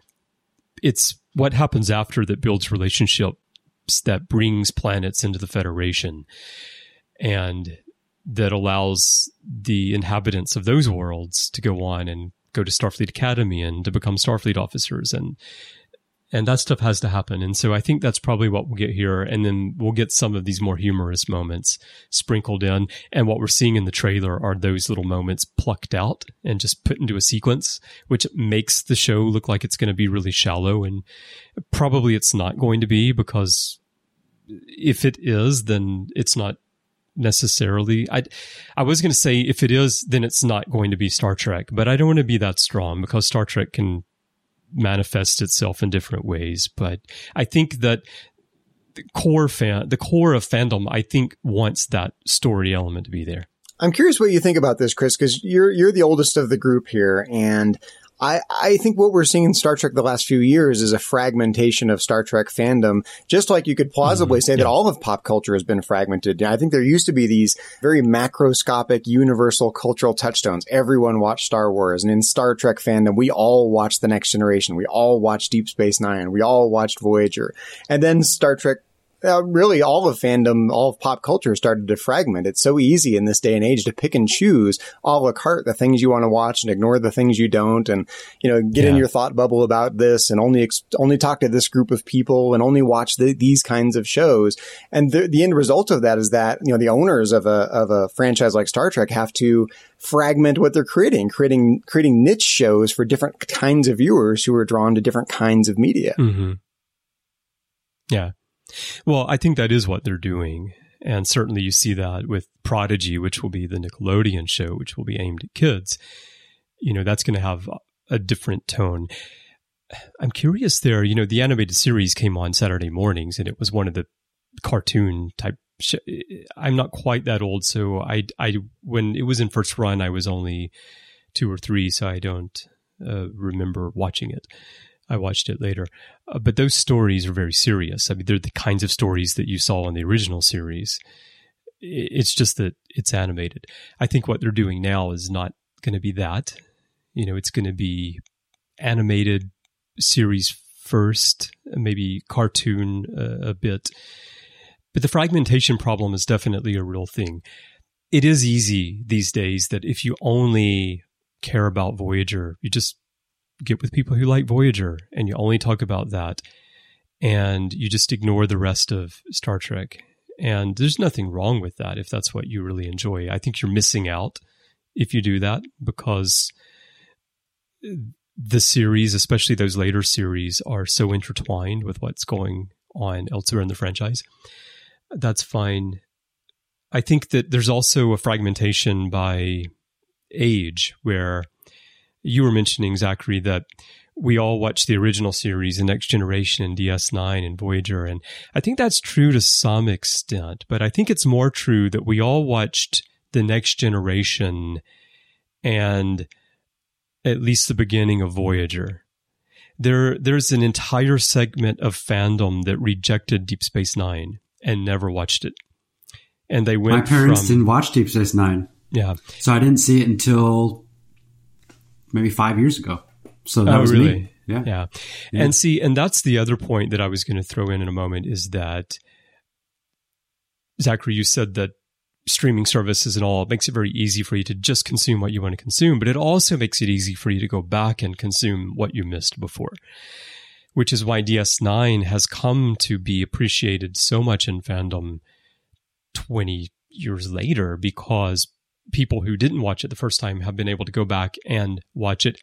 [SPEAKER 1] it's what happens after that builds relationships, that brings planets into the Federation, and that allows the inhabitants of those worlds to go on and go to Starfleet Academy and to become Starfleet officers. And that stuff has to happen. And so I think that's probably what we'll get here. And then we'll get some of these more humorous moments sprinkled in. And what we're seeing in the trailer are those little moments plucked out and just put into a sequence, which makes the show look like it's going to be really shallow. And probably it's not going to be, because if it is, then it's not necessarily. I was going to say if it is, then it's not going to be Star Trek. But I don't want to be that strong, because Star Trek can manifest itself in different ways. But I think that the core of fandom, I think, wants that story element to be there.
[SPEAKER 4] I'm curious what you think about this, Chris, because you're the oldest of the group here, and I think what we're seeing in Star Trek the last few years is a fragmentation of Star Trek fandom, just like you could plausibly say that all of pop culture has been fragmented. I think there used to be these very macroscopic, universal cultural touchstones. Everyone watched Star Wars, and in Star Trek fandom, we all watched The Next Generation. We all watched Deep Space Nine. We all watched Voyager. And then Star Trek, really all of fandom, all of pop culture started to fragment. It's so easy in this day and age to pick and choose a la carte the things you want to watch and ignore the things you don't, and get in your thought bubble about this and only talk to this group of people and only watch these kinds of shows. And the end result of that is that the owners of a franchise like Star Trek have to fragment what they're creating niche shows for different kinds of viewers who are drawn to different kinds of media.
[SPEAKER 1] Mm-hmm. Yeah. Well, I think that is what they're doing. And certainly you see that with Prodigy, which will be the Nickelodeon show, which will be aimed at kids. That's going to have a different tone. I'm curious there, the animated series came on Saturday mornings, and it was one of the cartoon type. I'm not quite that old. So when it was in first run, I was only 2 or 3, so I don't remember watching it. I watched it later. But those stories are very serious. I mean, they're the kinds of stories that you saw in the original series. It's just that it's animated. I think what they're doing now is not going to be that. It's going to be animated series first, maybe cartoon a bit. But the fragmentation problem is definitely a real thing. It is easy these days that if you only care about Voyager, you just get with people who like Voyager and you only talk about that and you just ignore the rest of Star Trek. And there's nothing wrong with that if that's what you really enjoy. I think you're missing out if you do that, because the series, especially those later series, are so intertwined with what's going on elsewhere in the franchise. That's fine. I think that there's also a fragmentation by age, where you were mentioning, Zachary, that we all watched the original series, The Next Generation, and DS9 and Voyager. And I think that's true to some extent, but I think it's more true that we all watched The Next Generation and at least the beginning of Voyager. There's an entire segment of fandom that rejected Deep Space Nine and never watched it. And they went.
[SPEAKER 5] My parents didn't watch Deep Space Nine.
[SPEAKER 1] Yeah.
[SPEAKER 5] So I didn't see it until maybe 5 years ago. So that was
[SPEAKER 1] really?
[SPEAKER 5] Me.
[SPEAKER 1] Yeah. And that's the other point that I was going to throw in a moment, is that, Zachary, you said that streaming services and all, it makes it very easy for you to just consume what you want to consume, but it also makes it easy for you to go back and consume what you missed before, which is why DS9 has come to be appreciated so much in fandom 20 years later, because people who didn't watch it the first time have been able to go back and watch it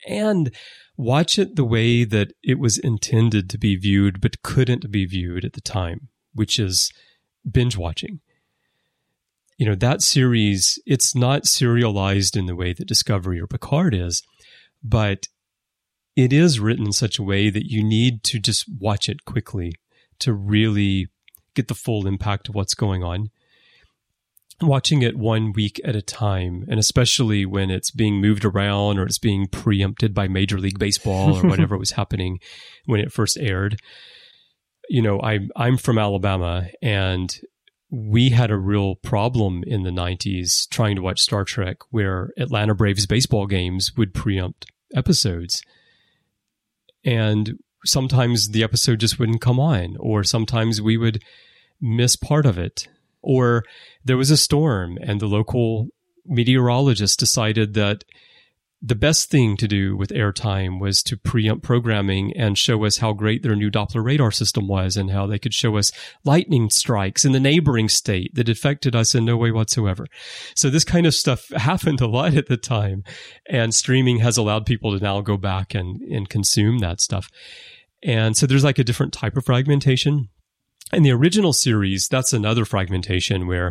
[SPEAKER 1] the way that it was intended to be viewed, but couldn't be viewed at the time, which is binge watching. That series, it's not serialized in the way that Discovery or Picard is, but it is written in such a way that you need to just watch it quickly to really get the full impact of what's going on. Watching it 1 week at a time, and especially when it's being moved around or it's being preempted by Major League Baseball or whatever was happening when it first aired. I'm from Alabama, and we had a real problem in the 90s trying to watch Star Trek, where Atlanta Braves baseball games would preempt episodes. And sometimes the episode just wouldn't come on, or sometimes we would miss part of it. Or there was a storm and the local meteorologist decided that the best thing to do with airtime was to preempt programming and show us how great their new Doppler radar system was and how they could show us lightning strikes in the neighboring state that affected us in no way whatsoever. So this kind of stuff happened a lot at the time, and streaming has allowed people to now go back and consume that stuff. And so there's like a different type of fragmentation. In the original series, that's another fragmentation where,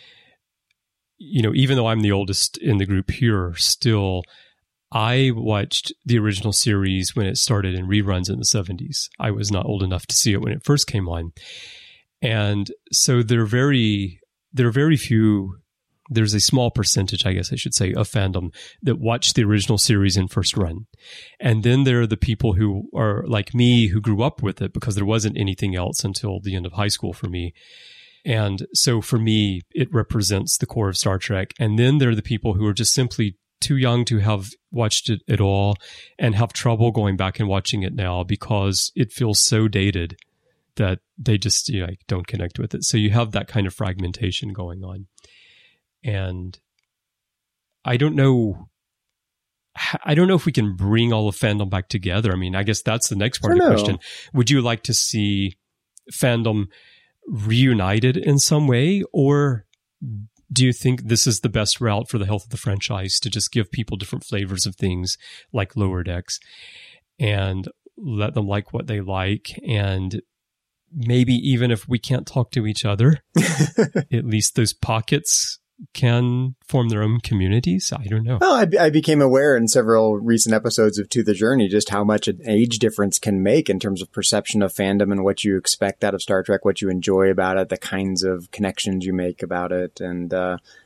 [SPEAKER 1] even though I'm the oldest in the group here, still, I watched the original series when it started in reruns in the 70s. I was not old enough to see it when it first came on. And so there are very few, there's a small percentage, I guess I should say, of fandom that watched the original series in first run. And then there are the people who are like me, who grew up with it because there wasn't anything else until the end of high school for me. And so for me, it represents the core of Star Trek. And then there are the people who are just simply too young to have watched it at all and have trouble going back and watching it now because it feels so dated that they just don't connect with it. So you have that kind of fragmentation going on. And I don't know if we can bring all of fandom back together. I mean, I guess that's the next part of the question. Would you like to see fandom reunited in some way, or do you think this is the best route for the health of the franchise, to just give people different flavors of things like Lower Decks and let them like what they like? And maybe even if we can't talk to each other, at least those pockets can form their own communities. I don't know.
[SPEAKER 4] Well, I became aware in several recent episodes of To the Journey just how much an age difference can make in terms of perception of fandom and what you expect out of Star Trek, what you enjoy about it, the kinds of connections you make about it. And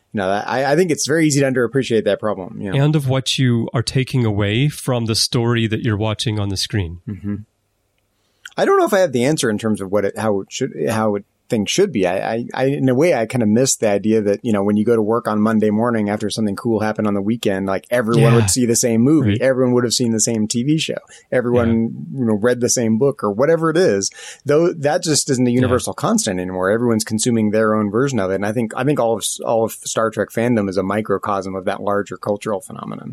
[SPEAKER 4] I think it's very easy to underappreciate that problem.
[SPEAKER 1] And of what you are taking away from the story that you're watching on the screen.
[SPEAKER 4] Mm-hmm. I don't know if I have the answer in terms of how things should be. I in a way, I kind of miss the idea that, when you go to work on Monday morning after something cool happened on the weekend, like everyone would see the same movie. Right. Everyone would have seen the same TV show. Everyone, read the same book or whatever it is. Though that just isn't a universal constant anymore. Everyone's consuming their own version of it. And I think all of Star Trek fandom is a microcosm of that larger cultural phenomenon.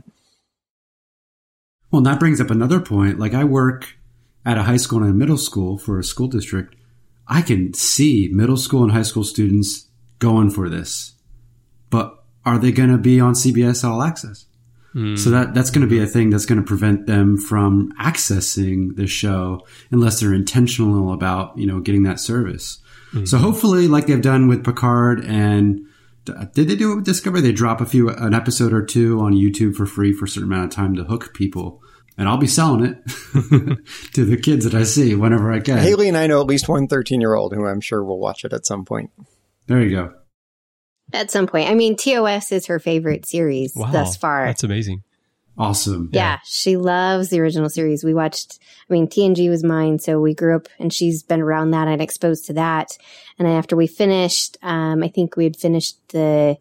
[SPEAKER 5] Well, that brings up another point. Like, I work at a high school and a middle school for a school district. I can see middle school and high school students going for this, but are they going to be on CBS All Access? So that's going to be a thing that's going to prevent them from accessing the show unless they're intentional about, getting that service. So hopefully, like they've done with Picard, and did they do it with Discovery? They drop an episode or two on YouTube for free for a certain amount of time to hook people. And I'll be selling it to the kids that I see whenever I can.
[SPEAKER 4] Haley and I know at least one 13-year-old who I'm sure will watch it at some point.
[SPEAKER 5] There you go.
[SPEAKER 3] At some point. I mean, TOS is her favorite series thus far.
[SPEAKER 1] That's amazing.
[SPEAKER 5] Awesome.
[SPEAKER 3] Yeah, she loves the original series. We watched, TNG was mine, so we grew up, and she's been around that and exposed to that. And after we finished, I think we had finished it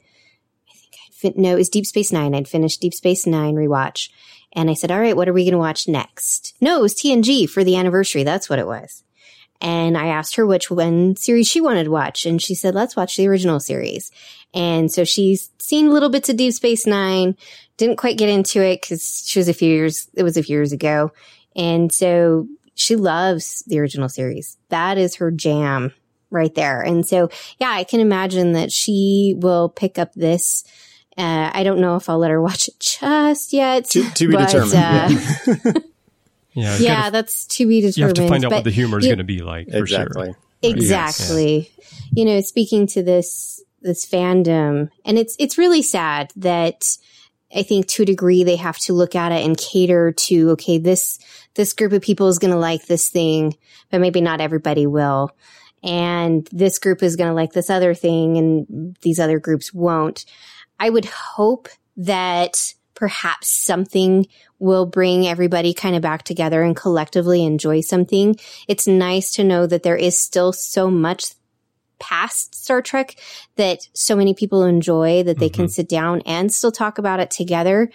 [SPEAKER 3] was Deep Space Nine. I'd finished Deep Space Nine rewatch. And I said, all right, what are we going to watch next? No, it was TNG for the anniversary. That's what it was. And I asked her which one series she wanted to watch. And she said, let's watch the original series. And so she's seen little bits of Deep Space Nine, didn't quite get into it because it was a few years ago. And so she loves the original series. That is her jam right there. And so, yeah, I can imagine that she will pick up this. I don't know if I'll let her watch it just yet.
[SPEAKER 4] To be determined.
[SPEAKER 3] Yeah, that's to be determined.
[SPEAKER 1] You have to find out what the humor is going to be like.
[SPEAKER 4] Exactly.
[SPEAKER 1] For sure.
[SPEAKER 3] Exactly. Yes. Speaking to this fandom, and it's really sad that I think to a degree they have to look at it and cater to, okay, this group of people is going to like this thing, but maybe not everybody will. And this group is going to like this other thing and these other groups won't. I would hope that perhaps something will bring everybody kind of back together and collectively enjoy something. It's nice to know that there is still so much past Star Trek that so many people enjoy that they can sit down and still talk about it together.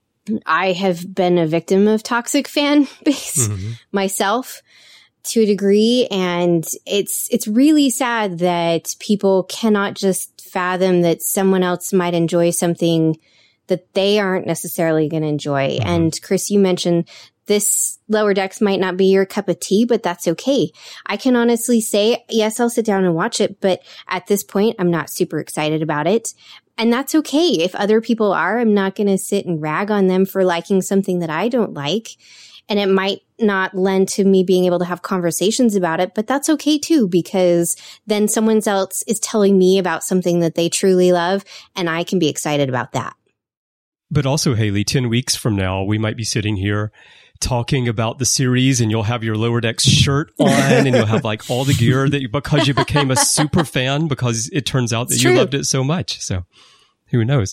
[SPEAKER 3] I have been a victim of toxic fan base myself to a degree. And it's really sad that people cannot just fathom that someone else might enjoy something that they aren't necessarily going to enjoy. And Chris, you mentioned this Lower Decks might not be your cup of tea, but that's okay. I can honestly say, yes, I'll sit down and watch it, but at this point, I'm not super excited about it. And that's okay. If other people are, I'm not going to sit and rag on them for liking something that I don't like. And it might not lend to me being able to have conversations about it, but that's okay too, because then someone else is telling me about something that they truly love, and I can be excited about that.
[SPEAKER 1] But also, Haley, 10 weeks from now, we might be sitting here talking about the series, and you'll have your Lower Decks shirt on, and you'll have like all the gear that because you became a super fan, because it turns out that you loved it so much. So who knows?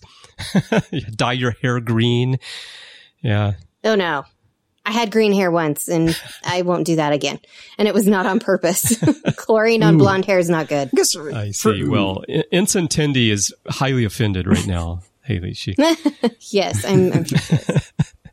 [SPEAKER 1] Dye your hair green. Yeah.
[SPEAKER 3] Oh no. I had green hair once, and I won't do that again. And it was not on purpose. Chlorine on blonde hair is not good.
[SPEAKER 1] I see. Well, Ensign Tendi is highly offended right now, Haley.
[SPEAKER 3] Yes, I'm sure she is.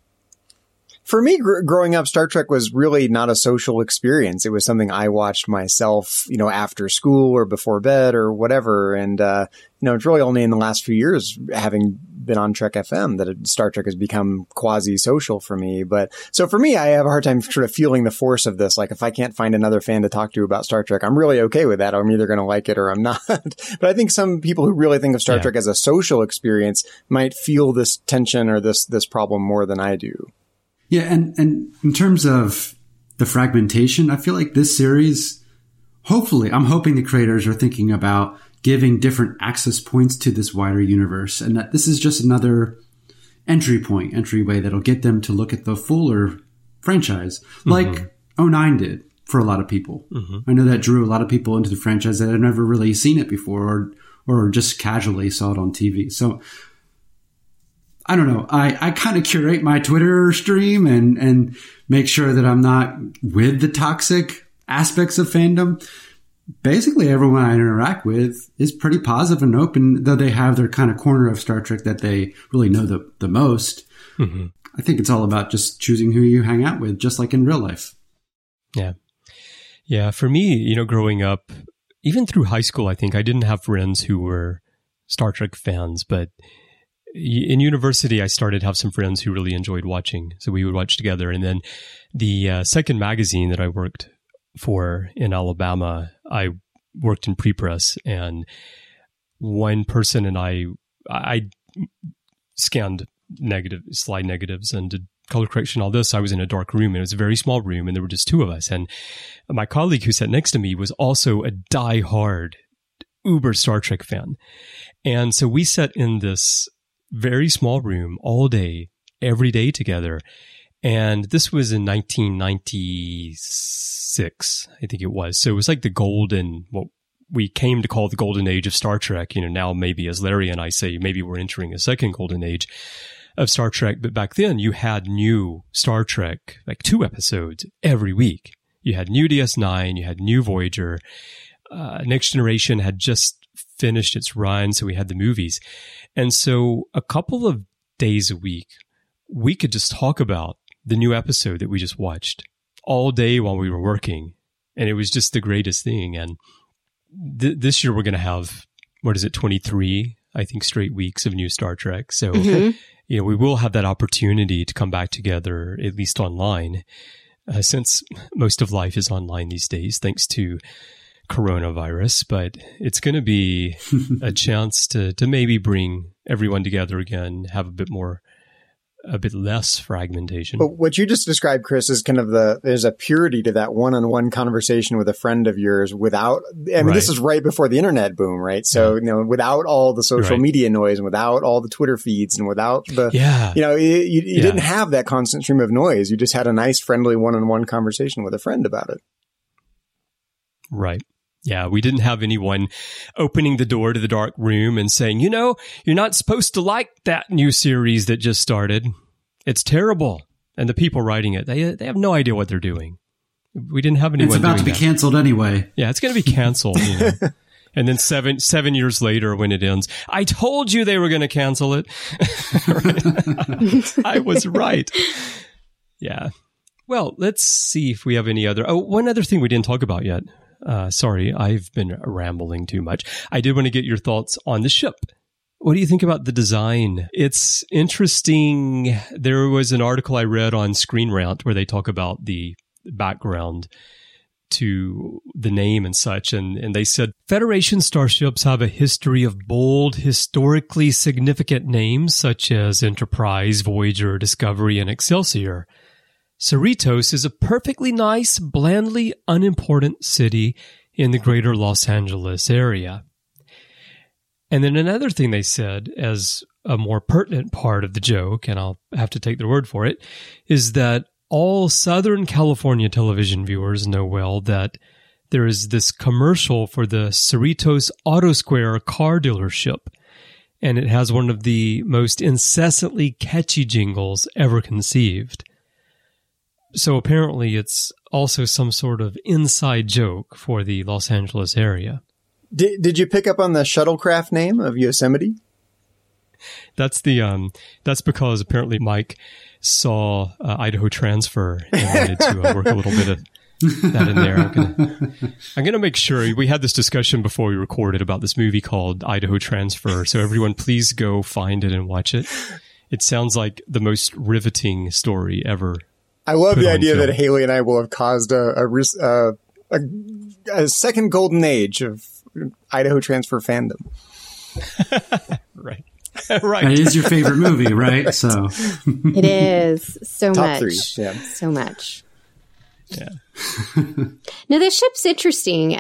[SPEAKER 4] For me, growing up, Star Trek was really not a social experience. It was something I watched myself, after school or before bed or whatever. And, it's really only in the last few years, having been on Trek FM, that Star Trek has become quasi-social for me. But so for me, I have a hard time sort of feeling the force of this. Like, if I can't find another fan to talk to about Star Trek, I'm really okay with that. I'm either going to like it or I'm not. But I think some people who really think of Star Trek as a social experience might feel this tension or this problem more than I do.
[SPEAKER 5] Yeah, and in terms of the fragmentation, I feel like this series, hopefully, I'm hoping the creators are thinking about giving different access points to this wider universe, and that this is just another entryway that'll get them to look at the fuller franchise, like 09 did for a lot of people. I know that drew a lot of people into the franchise that had never really seen it before or just casually saw it on TV. So I don't know. I kind of curate my Twitter stream and make sure that I'm not with the toxic aspects of fandom. Basically, everyone I interact with is pretty positive and open, though they have their kind of corner of Star Trek that they really know the most. Mm-hmm. I think it's all about just choosing who you hang out with, just like in real life.
[SPEAKER 1] Yeah. Yeah. For me, growing up, even through high school, I think I didn't have friends who were Star Trek fans, but in university, I started to have some friends who really enjoyed watching. So we would watch together. And then the second magazine that I worked for in Alabama, I worked in pre-press, and one person and I scanned slide negatives and did color correction, all this. I was in a dark room, and it was a very small room, and there were just two of us. And my colleague who sat next to me was also a diehard uber Star Trek fan. And so we sat in this very small room all day, every day together. And this was in 1996, I think it was. So it was like what we came to call the golden age of Star Trek. Now maybe, as Larry and I say, maybe we're entering a second golden age of Star Trek. But back then you had new Star Trek, like 2 episodes every week. You had new DS9, you had new Voyager. Next Generation had just finished its run, so we had the movies. And so a couple of days a week, we could just talk about the new episode that we just watched all day while we were working. And it was just the greatest thing. And this year we're going to have, 23, I think, straight weeks of new Star Trek. So, we will have that opportunity to come back together, at least online, since most of life is online these days, thanks to coronavirus. But it's going to be a chance to maybe bring everyone together again, have a bit less fragmentation.
[SPEAKER 4] But what you just described, Chris, is kind of there's a purity to that one-on-one conversation with a friend of yours without, this is right before the internet boom, right? So, without all the social media noise and without all the Twitter feeds and without you didn't have that constant stream of noise. You just had a nice, friendly one-on-one conversation with a friend about it.
[SPEAKER 1] Right. Yeah, we didn't have anyone opening the door to the dark room and saying, you're not supposed to like that new series that just started. It's terrible. And the people writing it, they have no idea what they're doing. We didn't have anyone doing that.
[SPEAKER 5] It's about to be canceled anyway.
[SPEAKER 1] Yeah, it's going to be canceled. And then seven years later when it ends, I told you they were going to cancel it. I was right. Yeah. Well, let's see if we have any other. Oh, one other thing we didn't talk about yet. Sorry, I've been rambling too much. I did want to get your thoughts on the ship. What do you think about the design? It's interesting. There was an article I read on Screen Rant where they talk about the background to the name and such. And they said, Federation starships have a history of bold, historically significant names such as Enterprise, Voyager, Discovery, and Excelsior. Cerritos is a perfectly nice, blandly unimportant city in the greater Los Angeles area. And then another thing they said as a more pertinent part of the joke, and I'll have to take their word for it, is that all Southern California television viewers know well that there is this commercial for the Cerritos Autosquare car dealership, and it has one of the most incessantly catchy jingles ever conceived. So apparently it's also some sort of inside joke for the Los Angeles area.
[SPEAKER 4] Did you pick up on the shuttlecraft name of Yosemite?
[SPEAKER 1] That's because apparently Mike saw Idaho Transfer and wanted to work a little bit of that in there. I'm gonna make sure we had this discussion before we recorded about this movie called Idaho Transfer. So everyone, please go find it and watch it. It sounds like the most riveting story ever.
[SPEAKER 4] I love the idea that Haley and I will have caused a second golden age of Idaho Transfer fandom.
[SPEAKER 1] Right.
[SPEAKER 5] It is your favorite movie, right? So
[SPEAKER 3] it is so
[SPEAKER 4] Top
[SPEAKER 3] much.
[SPEAKER 4] 3, yeah.
[SPEAKER 3] So much.
[SPEAKER 1] Yeah.
[SPEAKER 3] Now the ship's interesting.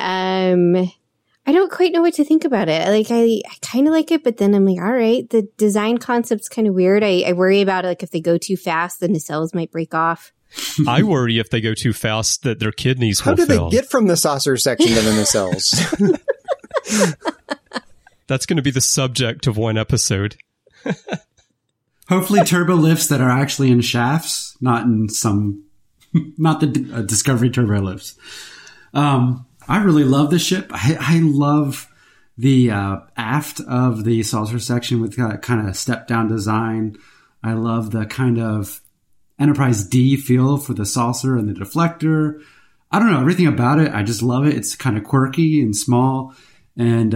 [SPEAKER 3] I don't quite know what to think about it. I kind of like it, but then I'm like, all right, the design concept's kind of weird. I worry about if they go too fast, the nacelles might break off.
[SPEAKER 1] I worry if they go too fast that their kidneys will fail.
[SPEAKER 4] How do they get from the saucer section to the nacelles?
[SPEAKER 1] That's going to be the subject of one episode.
[SPEAKER 5] Hopefully turbo lifts that are actually in shafts, not the Discovery turbo lifts. I really love the ship. I love the aft of the saucer section with kind of step down design. I love the kind of Enterprise D feel for the saucer and the deflector. I don't know, everything about it. I just love it. It's kind of quirky and small. And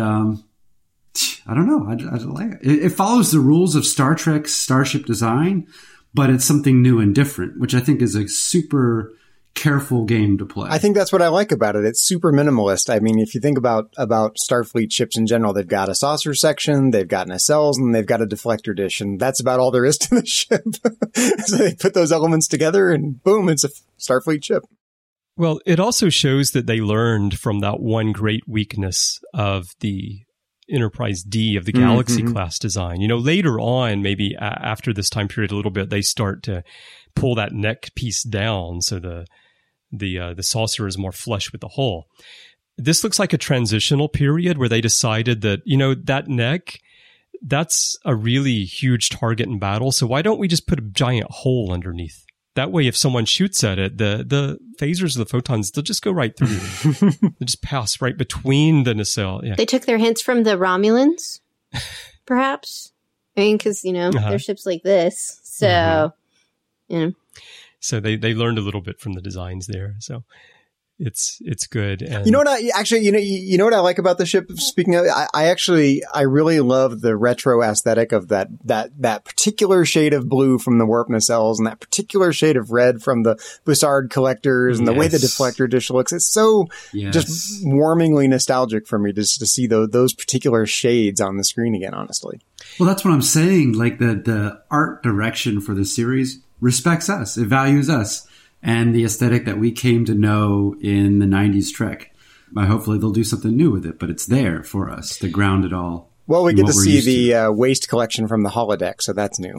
[SPEAKER 5] I don't know. I like it. It follows the rules of Star Trek's starship design, but it's something new and different, which I think is a super careful game to play.
[SPEAKER 4] I think that's what I like about it. It's super minimalist. I mean, if you think about Starfleet ships in general, they've got a saucer section, they've got nacelles, and they've got a deflector dish, and that's about all there is to the ship. So they put those elements together, and boom, it's a Starfleet ship.
[SPEAKER 1] Well, it also shows that they learned from that one great weakness of the Enterprise D of the Galaxy class design. You know, later on, maybe after this time period a little bit, they start to pull that neck piece down so the saucer is more flush with the hull. This looks like a transitional period where they decided that, you know, that neck, that's a really huge target in battle. So why don't we just put a giant hole underneath? That way, if someone shoots at it, the phasers or the photons, they'll just go right through. They'll just pass right between the nacelle. Yeah.
[SPEAKER 3] They took their hints from the Romulans, perhaps. I mean, because, you know, their ship's like this. So, you know.
[SPEAKER 4] So
[SPEAKER 1] they learned a little bit from the designs there. So it's good. And
[SPEAKER 4] you know what you know what I like about the ship? Speaking of, I really love the retro aesthetic of that particular shade of blue from the warp nacelles and that particular shade of red from the Bussard collectors and the way the deflector dish looks. It's so just warmingly nostalgic for me just to see those particular shades on the screen again, honestly.
[SPEAKER 5] Well, that's what I'm saying. Like the art direction for the series respects us. It values us. And the aesthetic that we came to know in the 90s Trek. Hopefully they'll do something new with it, but it's there for us to ground it all.
[SPEAKER 4] Well, we get to see the waste collection from the holodeck, so that's new.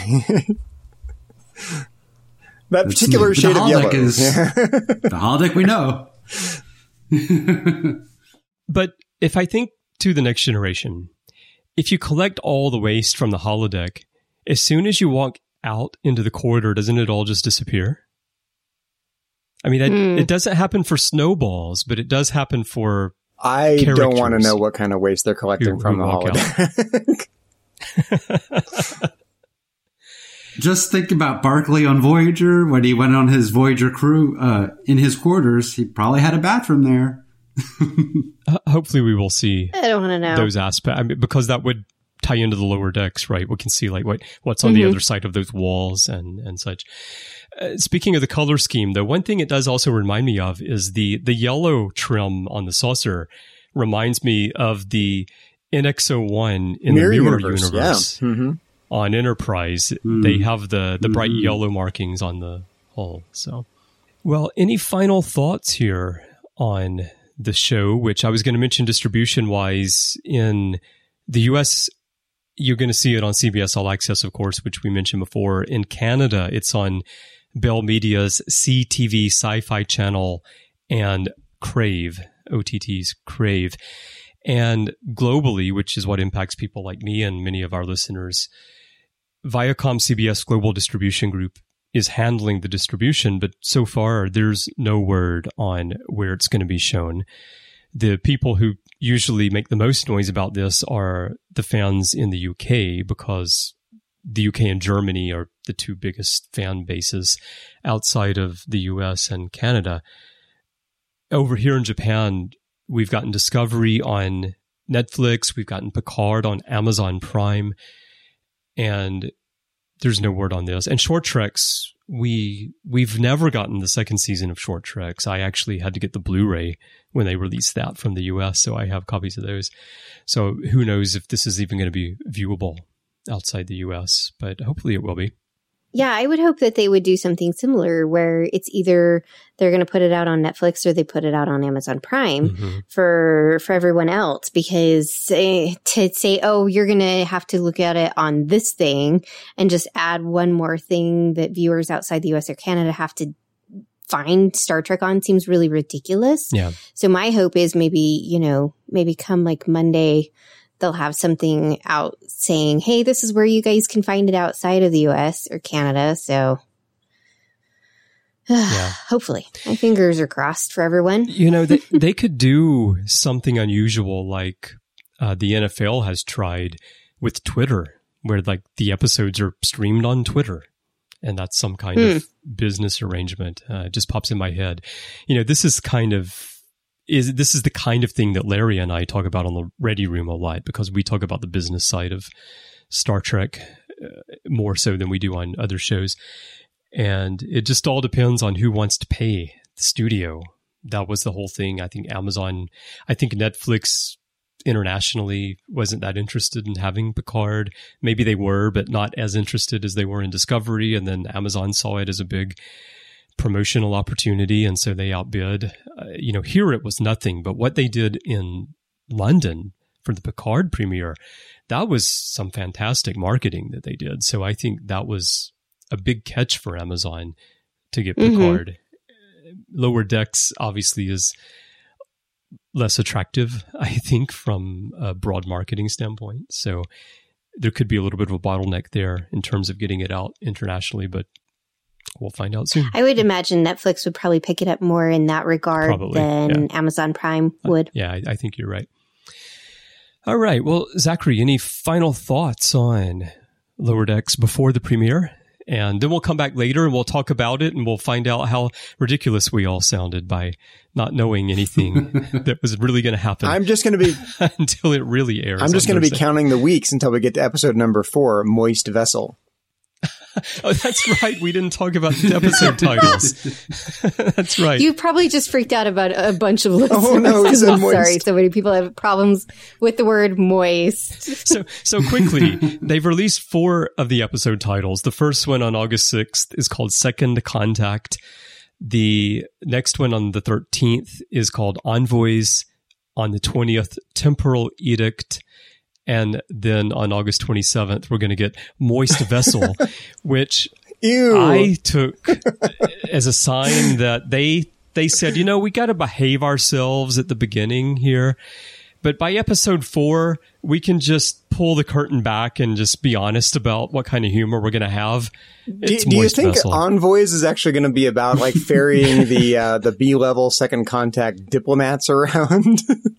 [SPEAKER 4] That particular new. Shade of yellow.
[SPEAKER 5] The holodeck we know.
[SPEAKER 1] But if I think to the next generation, if you collect all the waste from the holodeck, as soon as you walk out into the corridor, doesn't it all just disappear? I mean, it doesn't happen for snowballs, but it does happen for
[SPEAKER 4] I don't want to know what kind of waste they're collecting from the holodeck.
[SPEAKER 5] Just think about Barclay on Voyager. When he went on his Voyager crew, in his quarters, he probably had a bathroom there.
[SPEAKER 1] Hopefully we will see
[SPEAKER 3] I don't want to know
[SPEAKER 1] those aspects. I mean, because that would tie into the lower decks, right? We can see like what's on the other side of those walls and such. Speaking of the color scheme, the one thing it does also remind me of is the yellow trim on the saucer reminds me of the NX-01 in the Mirror Universe.
[SPEAKER 4] Yeah.
[SPEAKER 1] On Enterprise. They have the bright yellow markings on the hull. So, well, any final thoughts here on the show, which I was going to mention distribution-wise in the U.S., you're going to see it on CBS All Access, of course, which we mentioned before. In Canada, it's on Bell Media's CTV Sci-Fi Channel and Crave, OTT's Crave. And globally, which is what impacts people like me and many of our listeners, Viacom CBS Global Distribution Group is handling the distribution, but so far there's no word on where it's going to be shown. The people who usually make the most noise about this are the fans in the UK, because the UK and Germany are the two biggest fan bases outside of the US and Canada. Over here in Japan, we've gotten Discovery on Netflix, we've gotten Picard on Amazon Prime, and there's no word on this. And Short Treks, we've never gotten the second season of Short Treks. I actually had to get the Blu-ray when they released that from the US, so I have copies of those. So who knows if this is even going to be viewable outside the US, but hopefully it will be.
[SPEAKER 3] Yeah, I would hope that they would do something similar where it's either they're going to put it out on Netflix or they put it out on Amazon Prime for everyone else, because to say, oh, you're going to have to look at it on this thing and just add one more thing that viewers outside the US or Canada have to find Star Trek on seems really ridiculous.
[SPEAKER 1] Yeah.
[SPEAKER 3] So my hope is maybe come like Monday, they'll have something out saying, hey, this is where you guys can find it outside of the US or Canada. So hopefully, my fingers are crossed for everyone.
[SPEAKER 1] You know, they could do something unusual like the NFL has tried with Twitter, where like the episodes are streamed on Twitter. And that's some kind of business arrangement. It just pops in my head. You know, this is the kind of thing that Larry and I talk about on the Ready Room a lot, because we talk about the business side of Star Trek more so than we do on other shows. And it just all depends on who wants to pay the studio. That was the whole thing. I think Netflix internationally wasn't that interested in having Picard. Maybe they were, but not as interested as they were in Discovery. And then Amazon saw it as a big promotional opportunity, and so they outbid. Here it was nothing, but what they did in London for the Picard premiere, that was some fantastic marketing that they did. So I think that was a big catch for Amazon to get Picard. Lower Decks obviously is less attractive, I think, from a broad marketing standpoint. So there could be a little bit of a bottleneck there in terms of getting it out internationally, but we'll find out soon.
[SPEAKER 3] I would imagine Netflix would probably pick it up more in that regard than Amazon Prime would.
[SPEAKER 1] I think you're right. All right. Well, Zachary, any final thoughts on Lower Decks before the premiere? And then we'll come back later and we'll talk about it, and we'll find out how ridiculous we all sounded by not knowing anything that was really going to happen.
[SPEAKER 4] I'm just going to be
[SPEAKER 1] until it really airs.
[SPEAKER 4] I'm just going to be counting the weeks until we get to episode number 4, Moist Vessel.
[SPEAKER 1] Oh, that's right. We didn't talk about the episode titles. That's right.
[SPEAKER 3] You probably just freaked out about a bunch of listeners.
[SPEAKER 4] Oh, no, he said moist.
[SPEAKER 3] Sorry, so many people have problems with the word moist.
[SPEAKER 1] So quickly, they've released 4 of the episode titles. The first one on August 6th is called Second Contact. The next one on the 13th is called Envoys. On the 20th, Temporal Edict. And then on August 27th, we're going to get Moist Vessel, which I took as a sign that they said, we got to behave ourselves at the beginning here. But by episode 4, we can just pull the curtain back and just be honest about what kind of humor we're going to have.
[SPEAKER 4] Do you think
[SPEAKER 1] Vessel.
[SPEAKER 4] Envoys is actually going to be about like ferrying the B-level Second Contact diplomats around?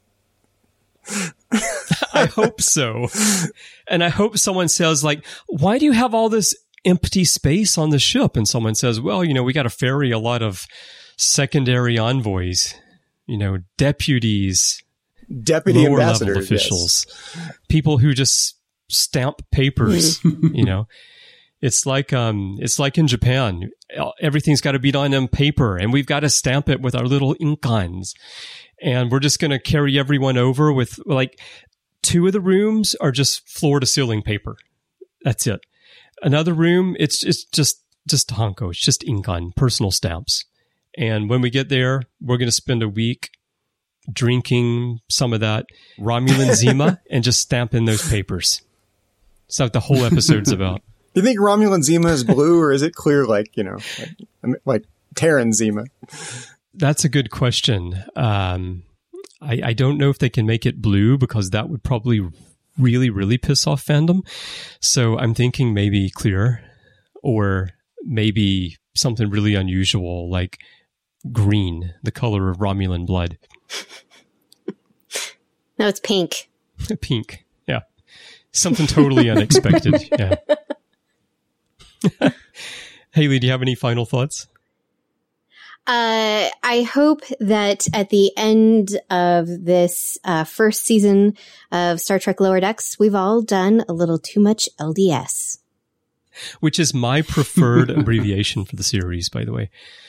[SPEAKER 1] I hope so. And I hope someone says, like, why do you have all this empty space on the ship? And someone says, well, we got to ferry a lot of secondary envoys, deputies,
[SPEAKER 4] deputy
[SPEAKER 1] lower
[SPEAKER 4] ambassadors,
[SPEAKER 1] level officials, people who just stamp papers, It's like in Japan, everything's got to be done on paper, and we've got to stamp it with our little ink guns. And we're just going to carry everyone over with, like, 2 of the rooms are just floor to ceiling paper. That's it. Another room, it's just Hanko. It's just ink on personal stamps. And when we get there, we're going to spend a week drinking some of that Romulan Zima and just stamping those papers. That's what the whole episode's about.
[SPEAKER 4] Do you think Romulan Zima is blue, or is it clear like Terran Zima?
[SPEAKER 1] That's a good question. I don't know if they can make it blue, because that would probably really, really piss off fandom. So I'm thinking maybe clear, or maybe something really unusual like green, the color of Romulan blood.
[SPEAKER 3] No, it's pink.
[SPEAKER 1] Pink, yeah. Something totally unexpected, yeah. Haley, do you have any final thoughts?
[SPEAKER 3] I hope that at the end of this first season of Star Trek Lower Decks, we've all done a little too much LDS.
[SPEAKER 1] Which is my preferred abbreviation for the series, by the way.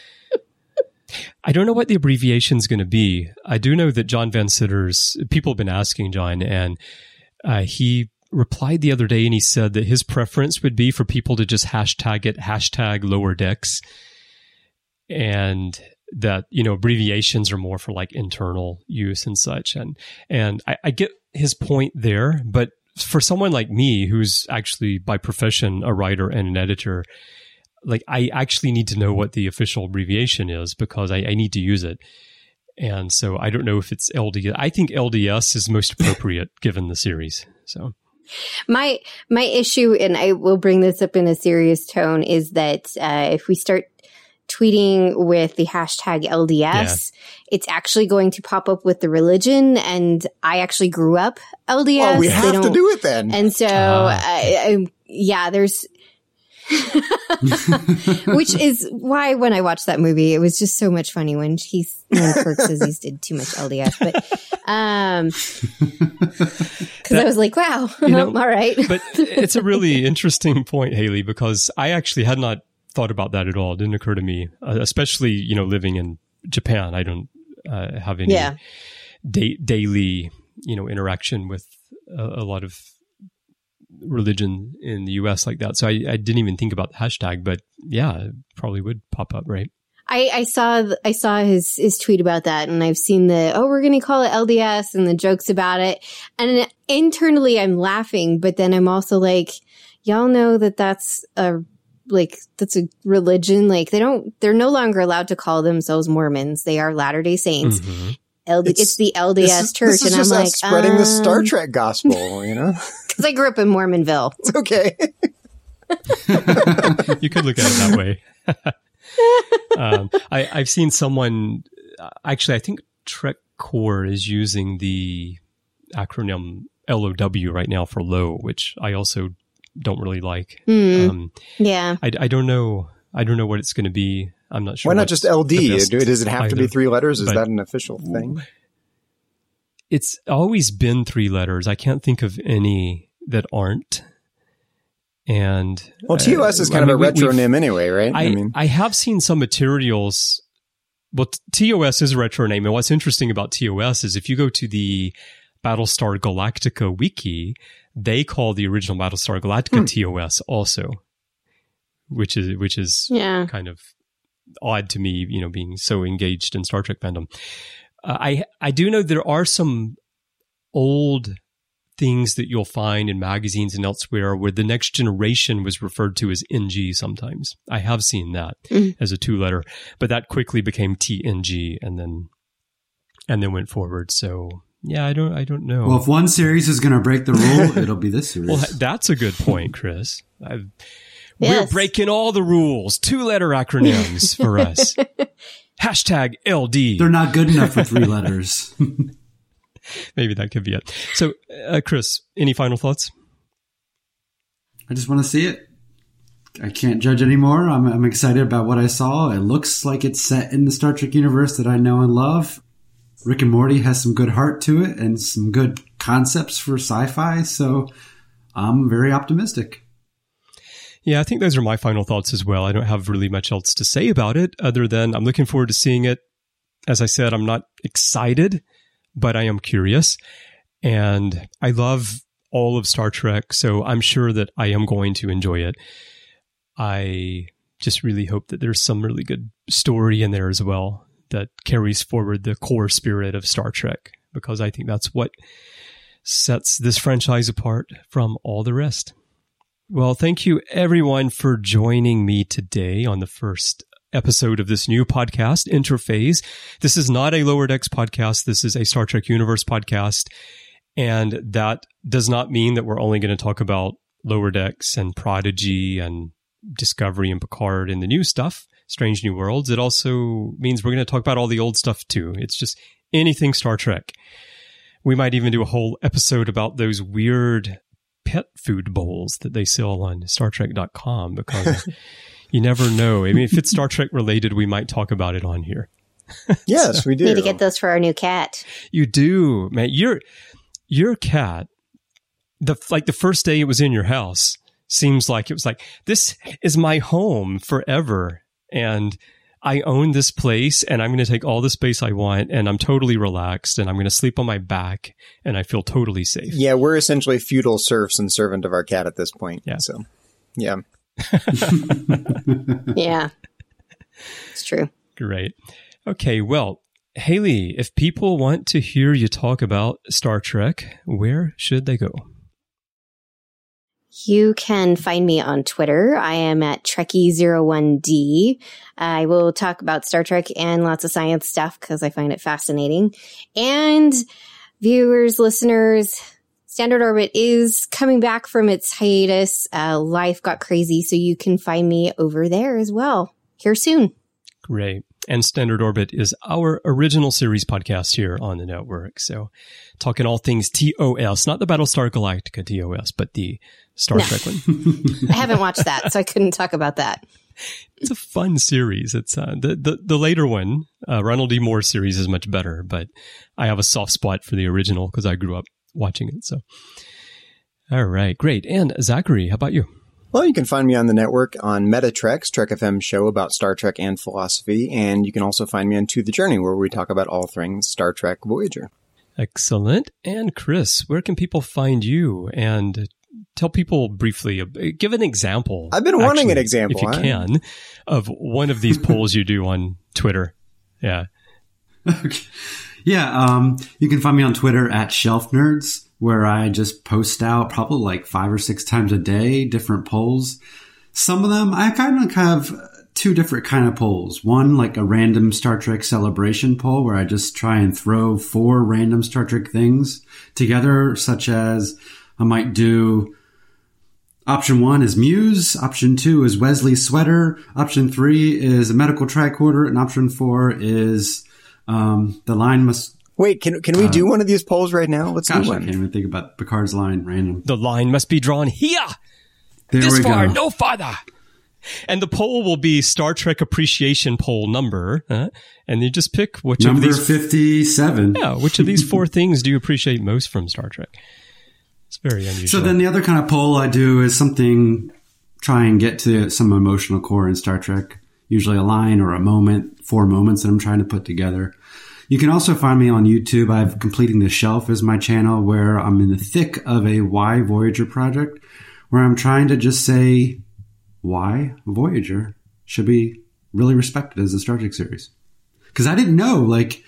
[SPEAKER 1] I don't know what the abbreviation is going to be. I do know that John Van Sitter's, people have been asking John, and he replied the other day, and he said that his preference would be for people to just hashtag it, hashtag Lower Decks. And that, abbreviations are more for like internal use and such. And I get his point there, but for someone like me, who's actually by profession a writer and an editor, like I actually need to know what the official abbreviation is, because I need to use it. And so I don't know if it's LDS. I think LDS is most appropriate given the series. So
[SPEAKER 3] my issue, and I will bring this up in a serious tone, is that if we start tweeting with the hashtag LDS, it's actually going to pop up with the religion. And I actually grew up LDS.
[SPEAKER 4] Well, we have to do it then.
[SPEAKER 3] And so, there's, which is why when I watched that movie, it was just so much funny when Kirk says he's did too much LDS. But, cause I was like, wow, all right.
[SPEAKER 1] But it's a really interesting point, Haley, because I actually had not thought about that at all. It didn't occur to me, especially, living in Japan. I don't have any daily, interaction with a lot of religion in the US like that. So I didn't even think about the hashtag, but yeah, it probably would pop up, right?
[SPEAKER 3] I saw his tweet about that, and I've seen we're going to call it LDS and the jokes about it. And internally I'm laughing, but then I'm also like, y'all know that's a religion. Like they're no longer allowed to call themselves Mormons. They are Latter-day Saints. Mm-hmm. It's the LDS church.
[SPEAKER 4] This is
[SPEAKER 3] and
[SPEAKER 4] just
[SPEAKER 3] I'm like,
[SPEAKER 4] spreading the Star Trek gospel,
[SPEAKER 3] Cause I grew up in Mormonville.
[SPEAKER 4] It's okay.
[SPEAKER 1] You could look at it that way. I've seen someone, actually, I think Trek Core is using the acronym LOW right now for low, which I also don't really like.
[SPEAKER 3] Yeah.
[SPEAKER 1] I don't know what it's going to be. I'm not sure.
[SPEAKER 4] Why not just LD? Does it have to be 3 letters? Is that an official thing?
[SPEAKER 1] It's always been 3 letters. I can't think of any that aren't. And
[SPEAKER 4] TOS is kind of a retronym anyway, right?
[SPEAKER 1] I have seen some materials. Well, TOS is a retroname. And what's interesting about TOS is if you go to the Battlestar Galactica wiki, they call the original Battlestar Galactica TOS also, which is kind of odd to me, being so engaged in Star Trek fandom. I do know there are some old things that you'll find in magazines and elsewhere where the Next Generation was referred to as NG sometimes. I have seen that as a 2-letter, but that quickly became TNG and then went forward. So yeah, I don't know.
[SPEAKER 5] Well, if one series is going to break the rule, it'll be this series.
[SPEAKER 1] Well, that's a good point, Chris. We're breaking all the rules. 2-letter acronyms for us. Hashtag LD.
[SPEAKER 5] They're not good enough for 3 letters.
[SPEAKER 1] Maybe that could be it. So, Chris, any final thoughts?
[SPEAKER 5] I just want to see it. I can't judge anymore. I'm excited about what I saw. It looks like it's set in the Star Trek universe that I know and love. Rick and Morty has some good heart to it and some good concepts for sci-fi. So I'm very optimistic.
[SPEAKER 1] Yeah, I think those are my final thoughts as well. I don't have really much else to say about it other than I'm looking forward to seeing it. As I said, I'm not excited, but I am curious. And I love all of Star Trek, so I'm sure that I am going to enjoy it. I just really hope that there's some really good story in there as well that carries forward the core spirit of Star Trek, because I think that's what sets this franchise apart from all the rest. Well, thank you everyone for joining me today on the first episode of this new podcast, Interphase. This is not a Lower Decks podcast. This is a Star Trek Universe podcast. And that does not mean that we're only going to talk about Lower Decks and Prodigy and Discovery and Picard and the new stuff, Strange New Worlds. It also means we're going to talk about all the old stuff too. It's just anything Star Trek. We might even do a whole episode about those weird pet food bowls that they sell on StarTrek.com, because you never know. I mean, if it's Star Trek related, we might talk about it on here.
[SPEAKER 4] Yes, we do.
[SPEAKER 3] Need to get those for our new cat.
[SPEAKER 1] You do, man. Your cat, the first day it was in your house, seems like it was like, this is my home forever. And I own this place and I'm going to take all the space I want and I'm totally relaxed and I'm going to sleep on my back and I feel totally safe.
[SPEAKER 4] Yeah, we're essentially feudal serfs and servant of our cat at this point.
[SPEAKER 1] Yeah.
[SPEAKER 4] So, yeah.
[SPEAKER 3] Yeah. It's true.
[SPEAKER 1] Great. Okay, well, Haley, if people want to hear you talk about Star Trek, where should they go?
[SPEAKER 3] You can find me on Twitter. I am at Trekkie01D. I will talk about Star Trek and lots of science stuff because I find it fascinating. And viewers, listeners, Standard Orbit is coming back from its hiatus. Life got crazy, so you can find me over there as well. Here soon.
[SPEAKER 1] Great. And Standard Orbit is our original series podcast here on the network. So talking all things TOS, not the Battlestar Galactica TOS, but the Star Trek one.
[SPEAKER 3] I haven't watched that, so I couldn't talk about that.
[SPEAKER 1] It's a fun series. It's the later one, Ronald D. Moore series is much better, but I have a soft spot for the original because I grew up watching it. So, all right, great. And Zachary, how about you?
[SPEAKER 4] Well, you can find me on the network on Metatreks, Trek FM show about Star Trek and philosophy. And you can also find me on To the Journey, where we talk about all things Star Trek Voyager.
[SPEAKER 1] Excellent. And Chris, where can people find you? And tell people briefly, give an example.
[SPEAKER 4] I've been wanting an example.
[SPEAKER 1] If you can, of one of these polls you do on Twitter. Yeah.
[SPEAKER 5] Okay. Yeah. You can find me on Twitter at Shelf Nerds, where I just post out probably like 5 or 6 times a day, different polls. Some of them, I kind of have 2 different kind of polls. One, like a random Star Trek celebration poll, where I just try and throw 4 random Star Trek things together, such as I might do option 1 is Muse, option 2 is Wesley's sweater, option 3 is a medical tricorder, and option 4 is the line must...
[SPEAKER 4] Wait, can we do one of these polls right now? Let's do one.
[SPEAKER 5] I can't even think about Picard's line random.
[SPEAKER 1] The line must be drawn here.
[SPEAKER 5] There
[SPEAKER 1] this
[SPEAKER 5] we
[SPEAKER 1] far,
[SPEAKER 5] go.
[SPEAKER 1] no farther. And the poll will be Star Trek appreciation poll number. And you just pick which
[SPEAKER 5] number
[SPEAKER 1] of these
[SPEAKER 5] 57.
[SPEAKER 1] Yeah, which of these 4 things do you appreciate most from Star Trek? It's very unusual.
[SPEAKER 5] So then the other kind of poll I do is something, try and get to some emotional core in Star Trek. Usually a line or a moment, 4 moments that I'm trying to put together. You can also find me on YouTube. I've Completing the Shelf is my channel, where I'm in the thick of a Why Voyager project, where I'm trying to just say why Voyager should be really respected as a Star Trek series. Because I didn't know, like,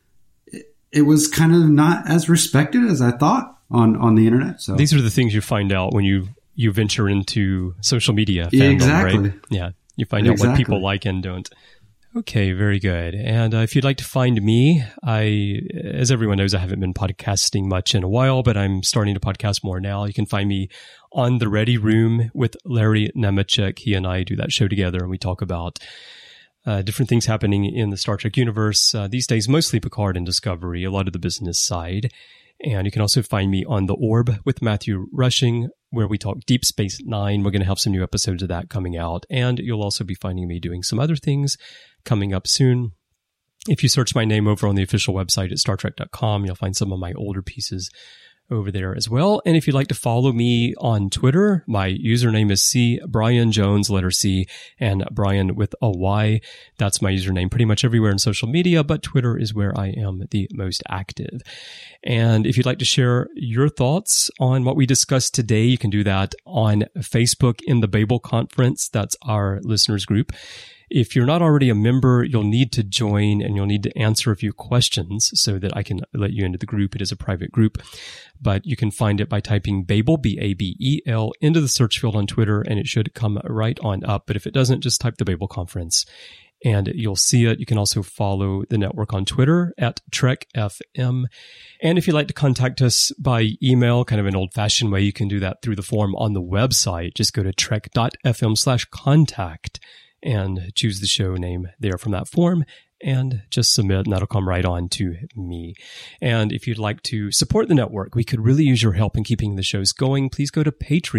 [SPEAKER 5] it was kind of not as respected as I thought on the internet. So
[SPEAKER 1] these are the things you find out when you venture into social media fandom,
[SPEAKER 5] exactly.
[SPEAKER 1] right? Yeah, you find out what people like and don't. Okay, very good. And if you'd like to find me, as everyone knows, I haven't been podcasting much in a while, but I'm starting to podcast more now. You can find me on The Ready Room with Larry Nemechek. He and I do that show together, and we talk about different things happening in the Star Trek universe. These days, mostly Picard and Discovery, a lot of the business side. And you can also find me on The Orb with Matthew Rushing, where we talk Deep Space Nine. We're going to have some new episodes of that coming out. And you'll also be finding me doing some other things coming up soon. If you search my name over on the official website at StarTrek.com, you'll find some of my older pieces over there as well. And if you'd like to follow me on Twitter, my username is C Brian Jones, letter C, and Brian with a Y. That's my username pretty much everywhere in social media, but Twitter is where I am the most active. And if you'd like to share your thoughts on what we discussed today, you can do that on Facebook in the Babel Conference. That's our listeners group. If you're not already a member, you'll need to join and you'll need to answer a few questions so that I can let you into the group. It is a private group, but you can find it by typing Babel, B-A-B-E-L, into the search field on Twitter, and it should come right on up. But if it doesn't, just type the Babel Conference and you'll see it. You can also follow the network on Twitter at Trek FM. And if you'd like to contact us by email, kind of an old-fashioned way, you can do that through the form on the website. Just go to trek.fm/contact. And choose the show name there from that form and just submit, and that'll come right on to me. And if you'd like to support the network, we could really use your help in keeping the shows going. Please go to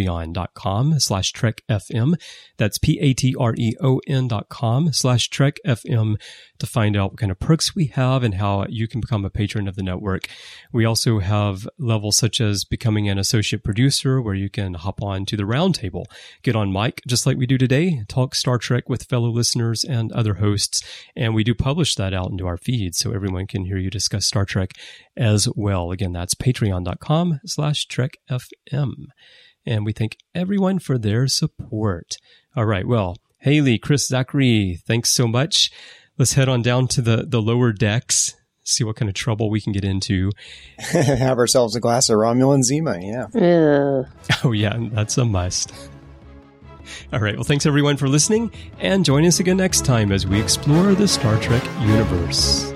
[SPEAKER 1] patreon.com/TrekFM. That's patreon.com/TrekFM to find out what kind of perks we have and how you can become a patron of the network. We also have levels such as becoming an associate producer, where you can hop on to the roundtable, get on mic, just like we do today, talk Star Trek with fellow listeners and other hosts. And we do publish that out into our feed so everyone can hear you discuss Star Trek as well. Again, that's patreon.com/TrekFM. And we thank everyone for their support. All right. Well, Haley, Chris, Zachary, thanks so much. Let's head on down to the lower decks see what kind of trouble we can get into.
[SPEAKER 4] Have ourselves a glass of Romulan Zima, yeah.
[SPEAKER 1] Oh, yeah, that's a must. All right, well, thanks everyone for listening, and join us again next time as we explore the Star Trek universe.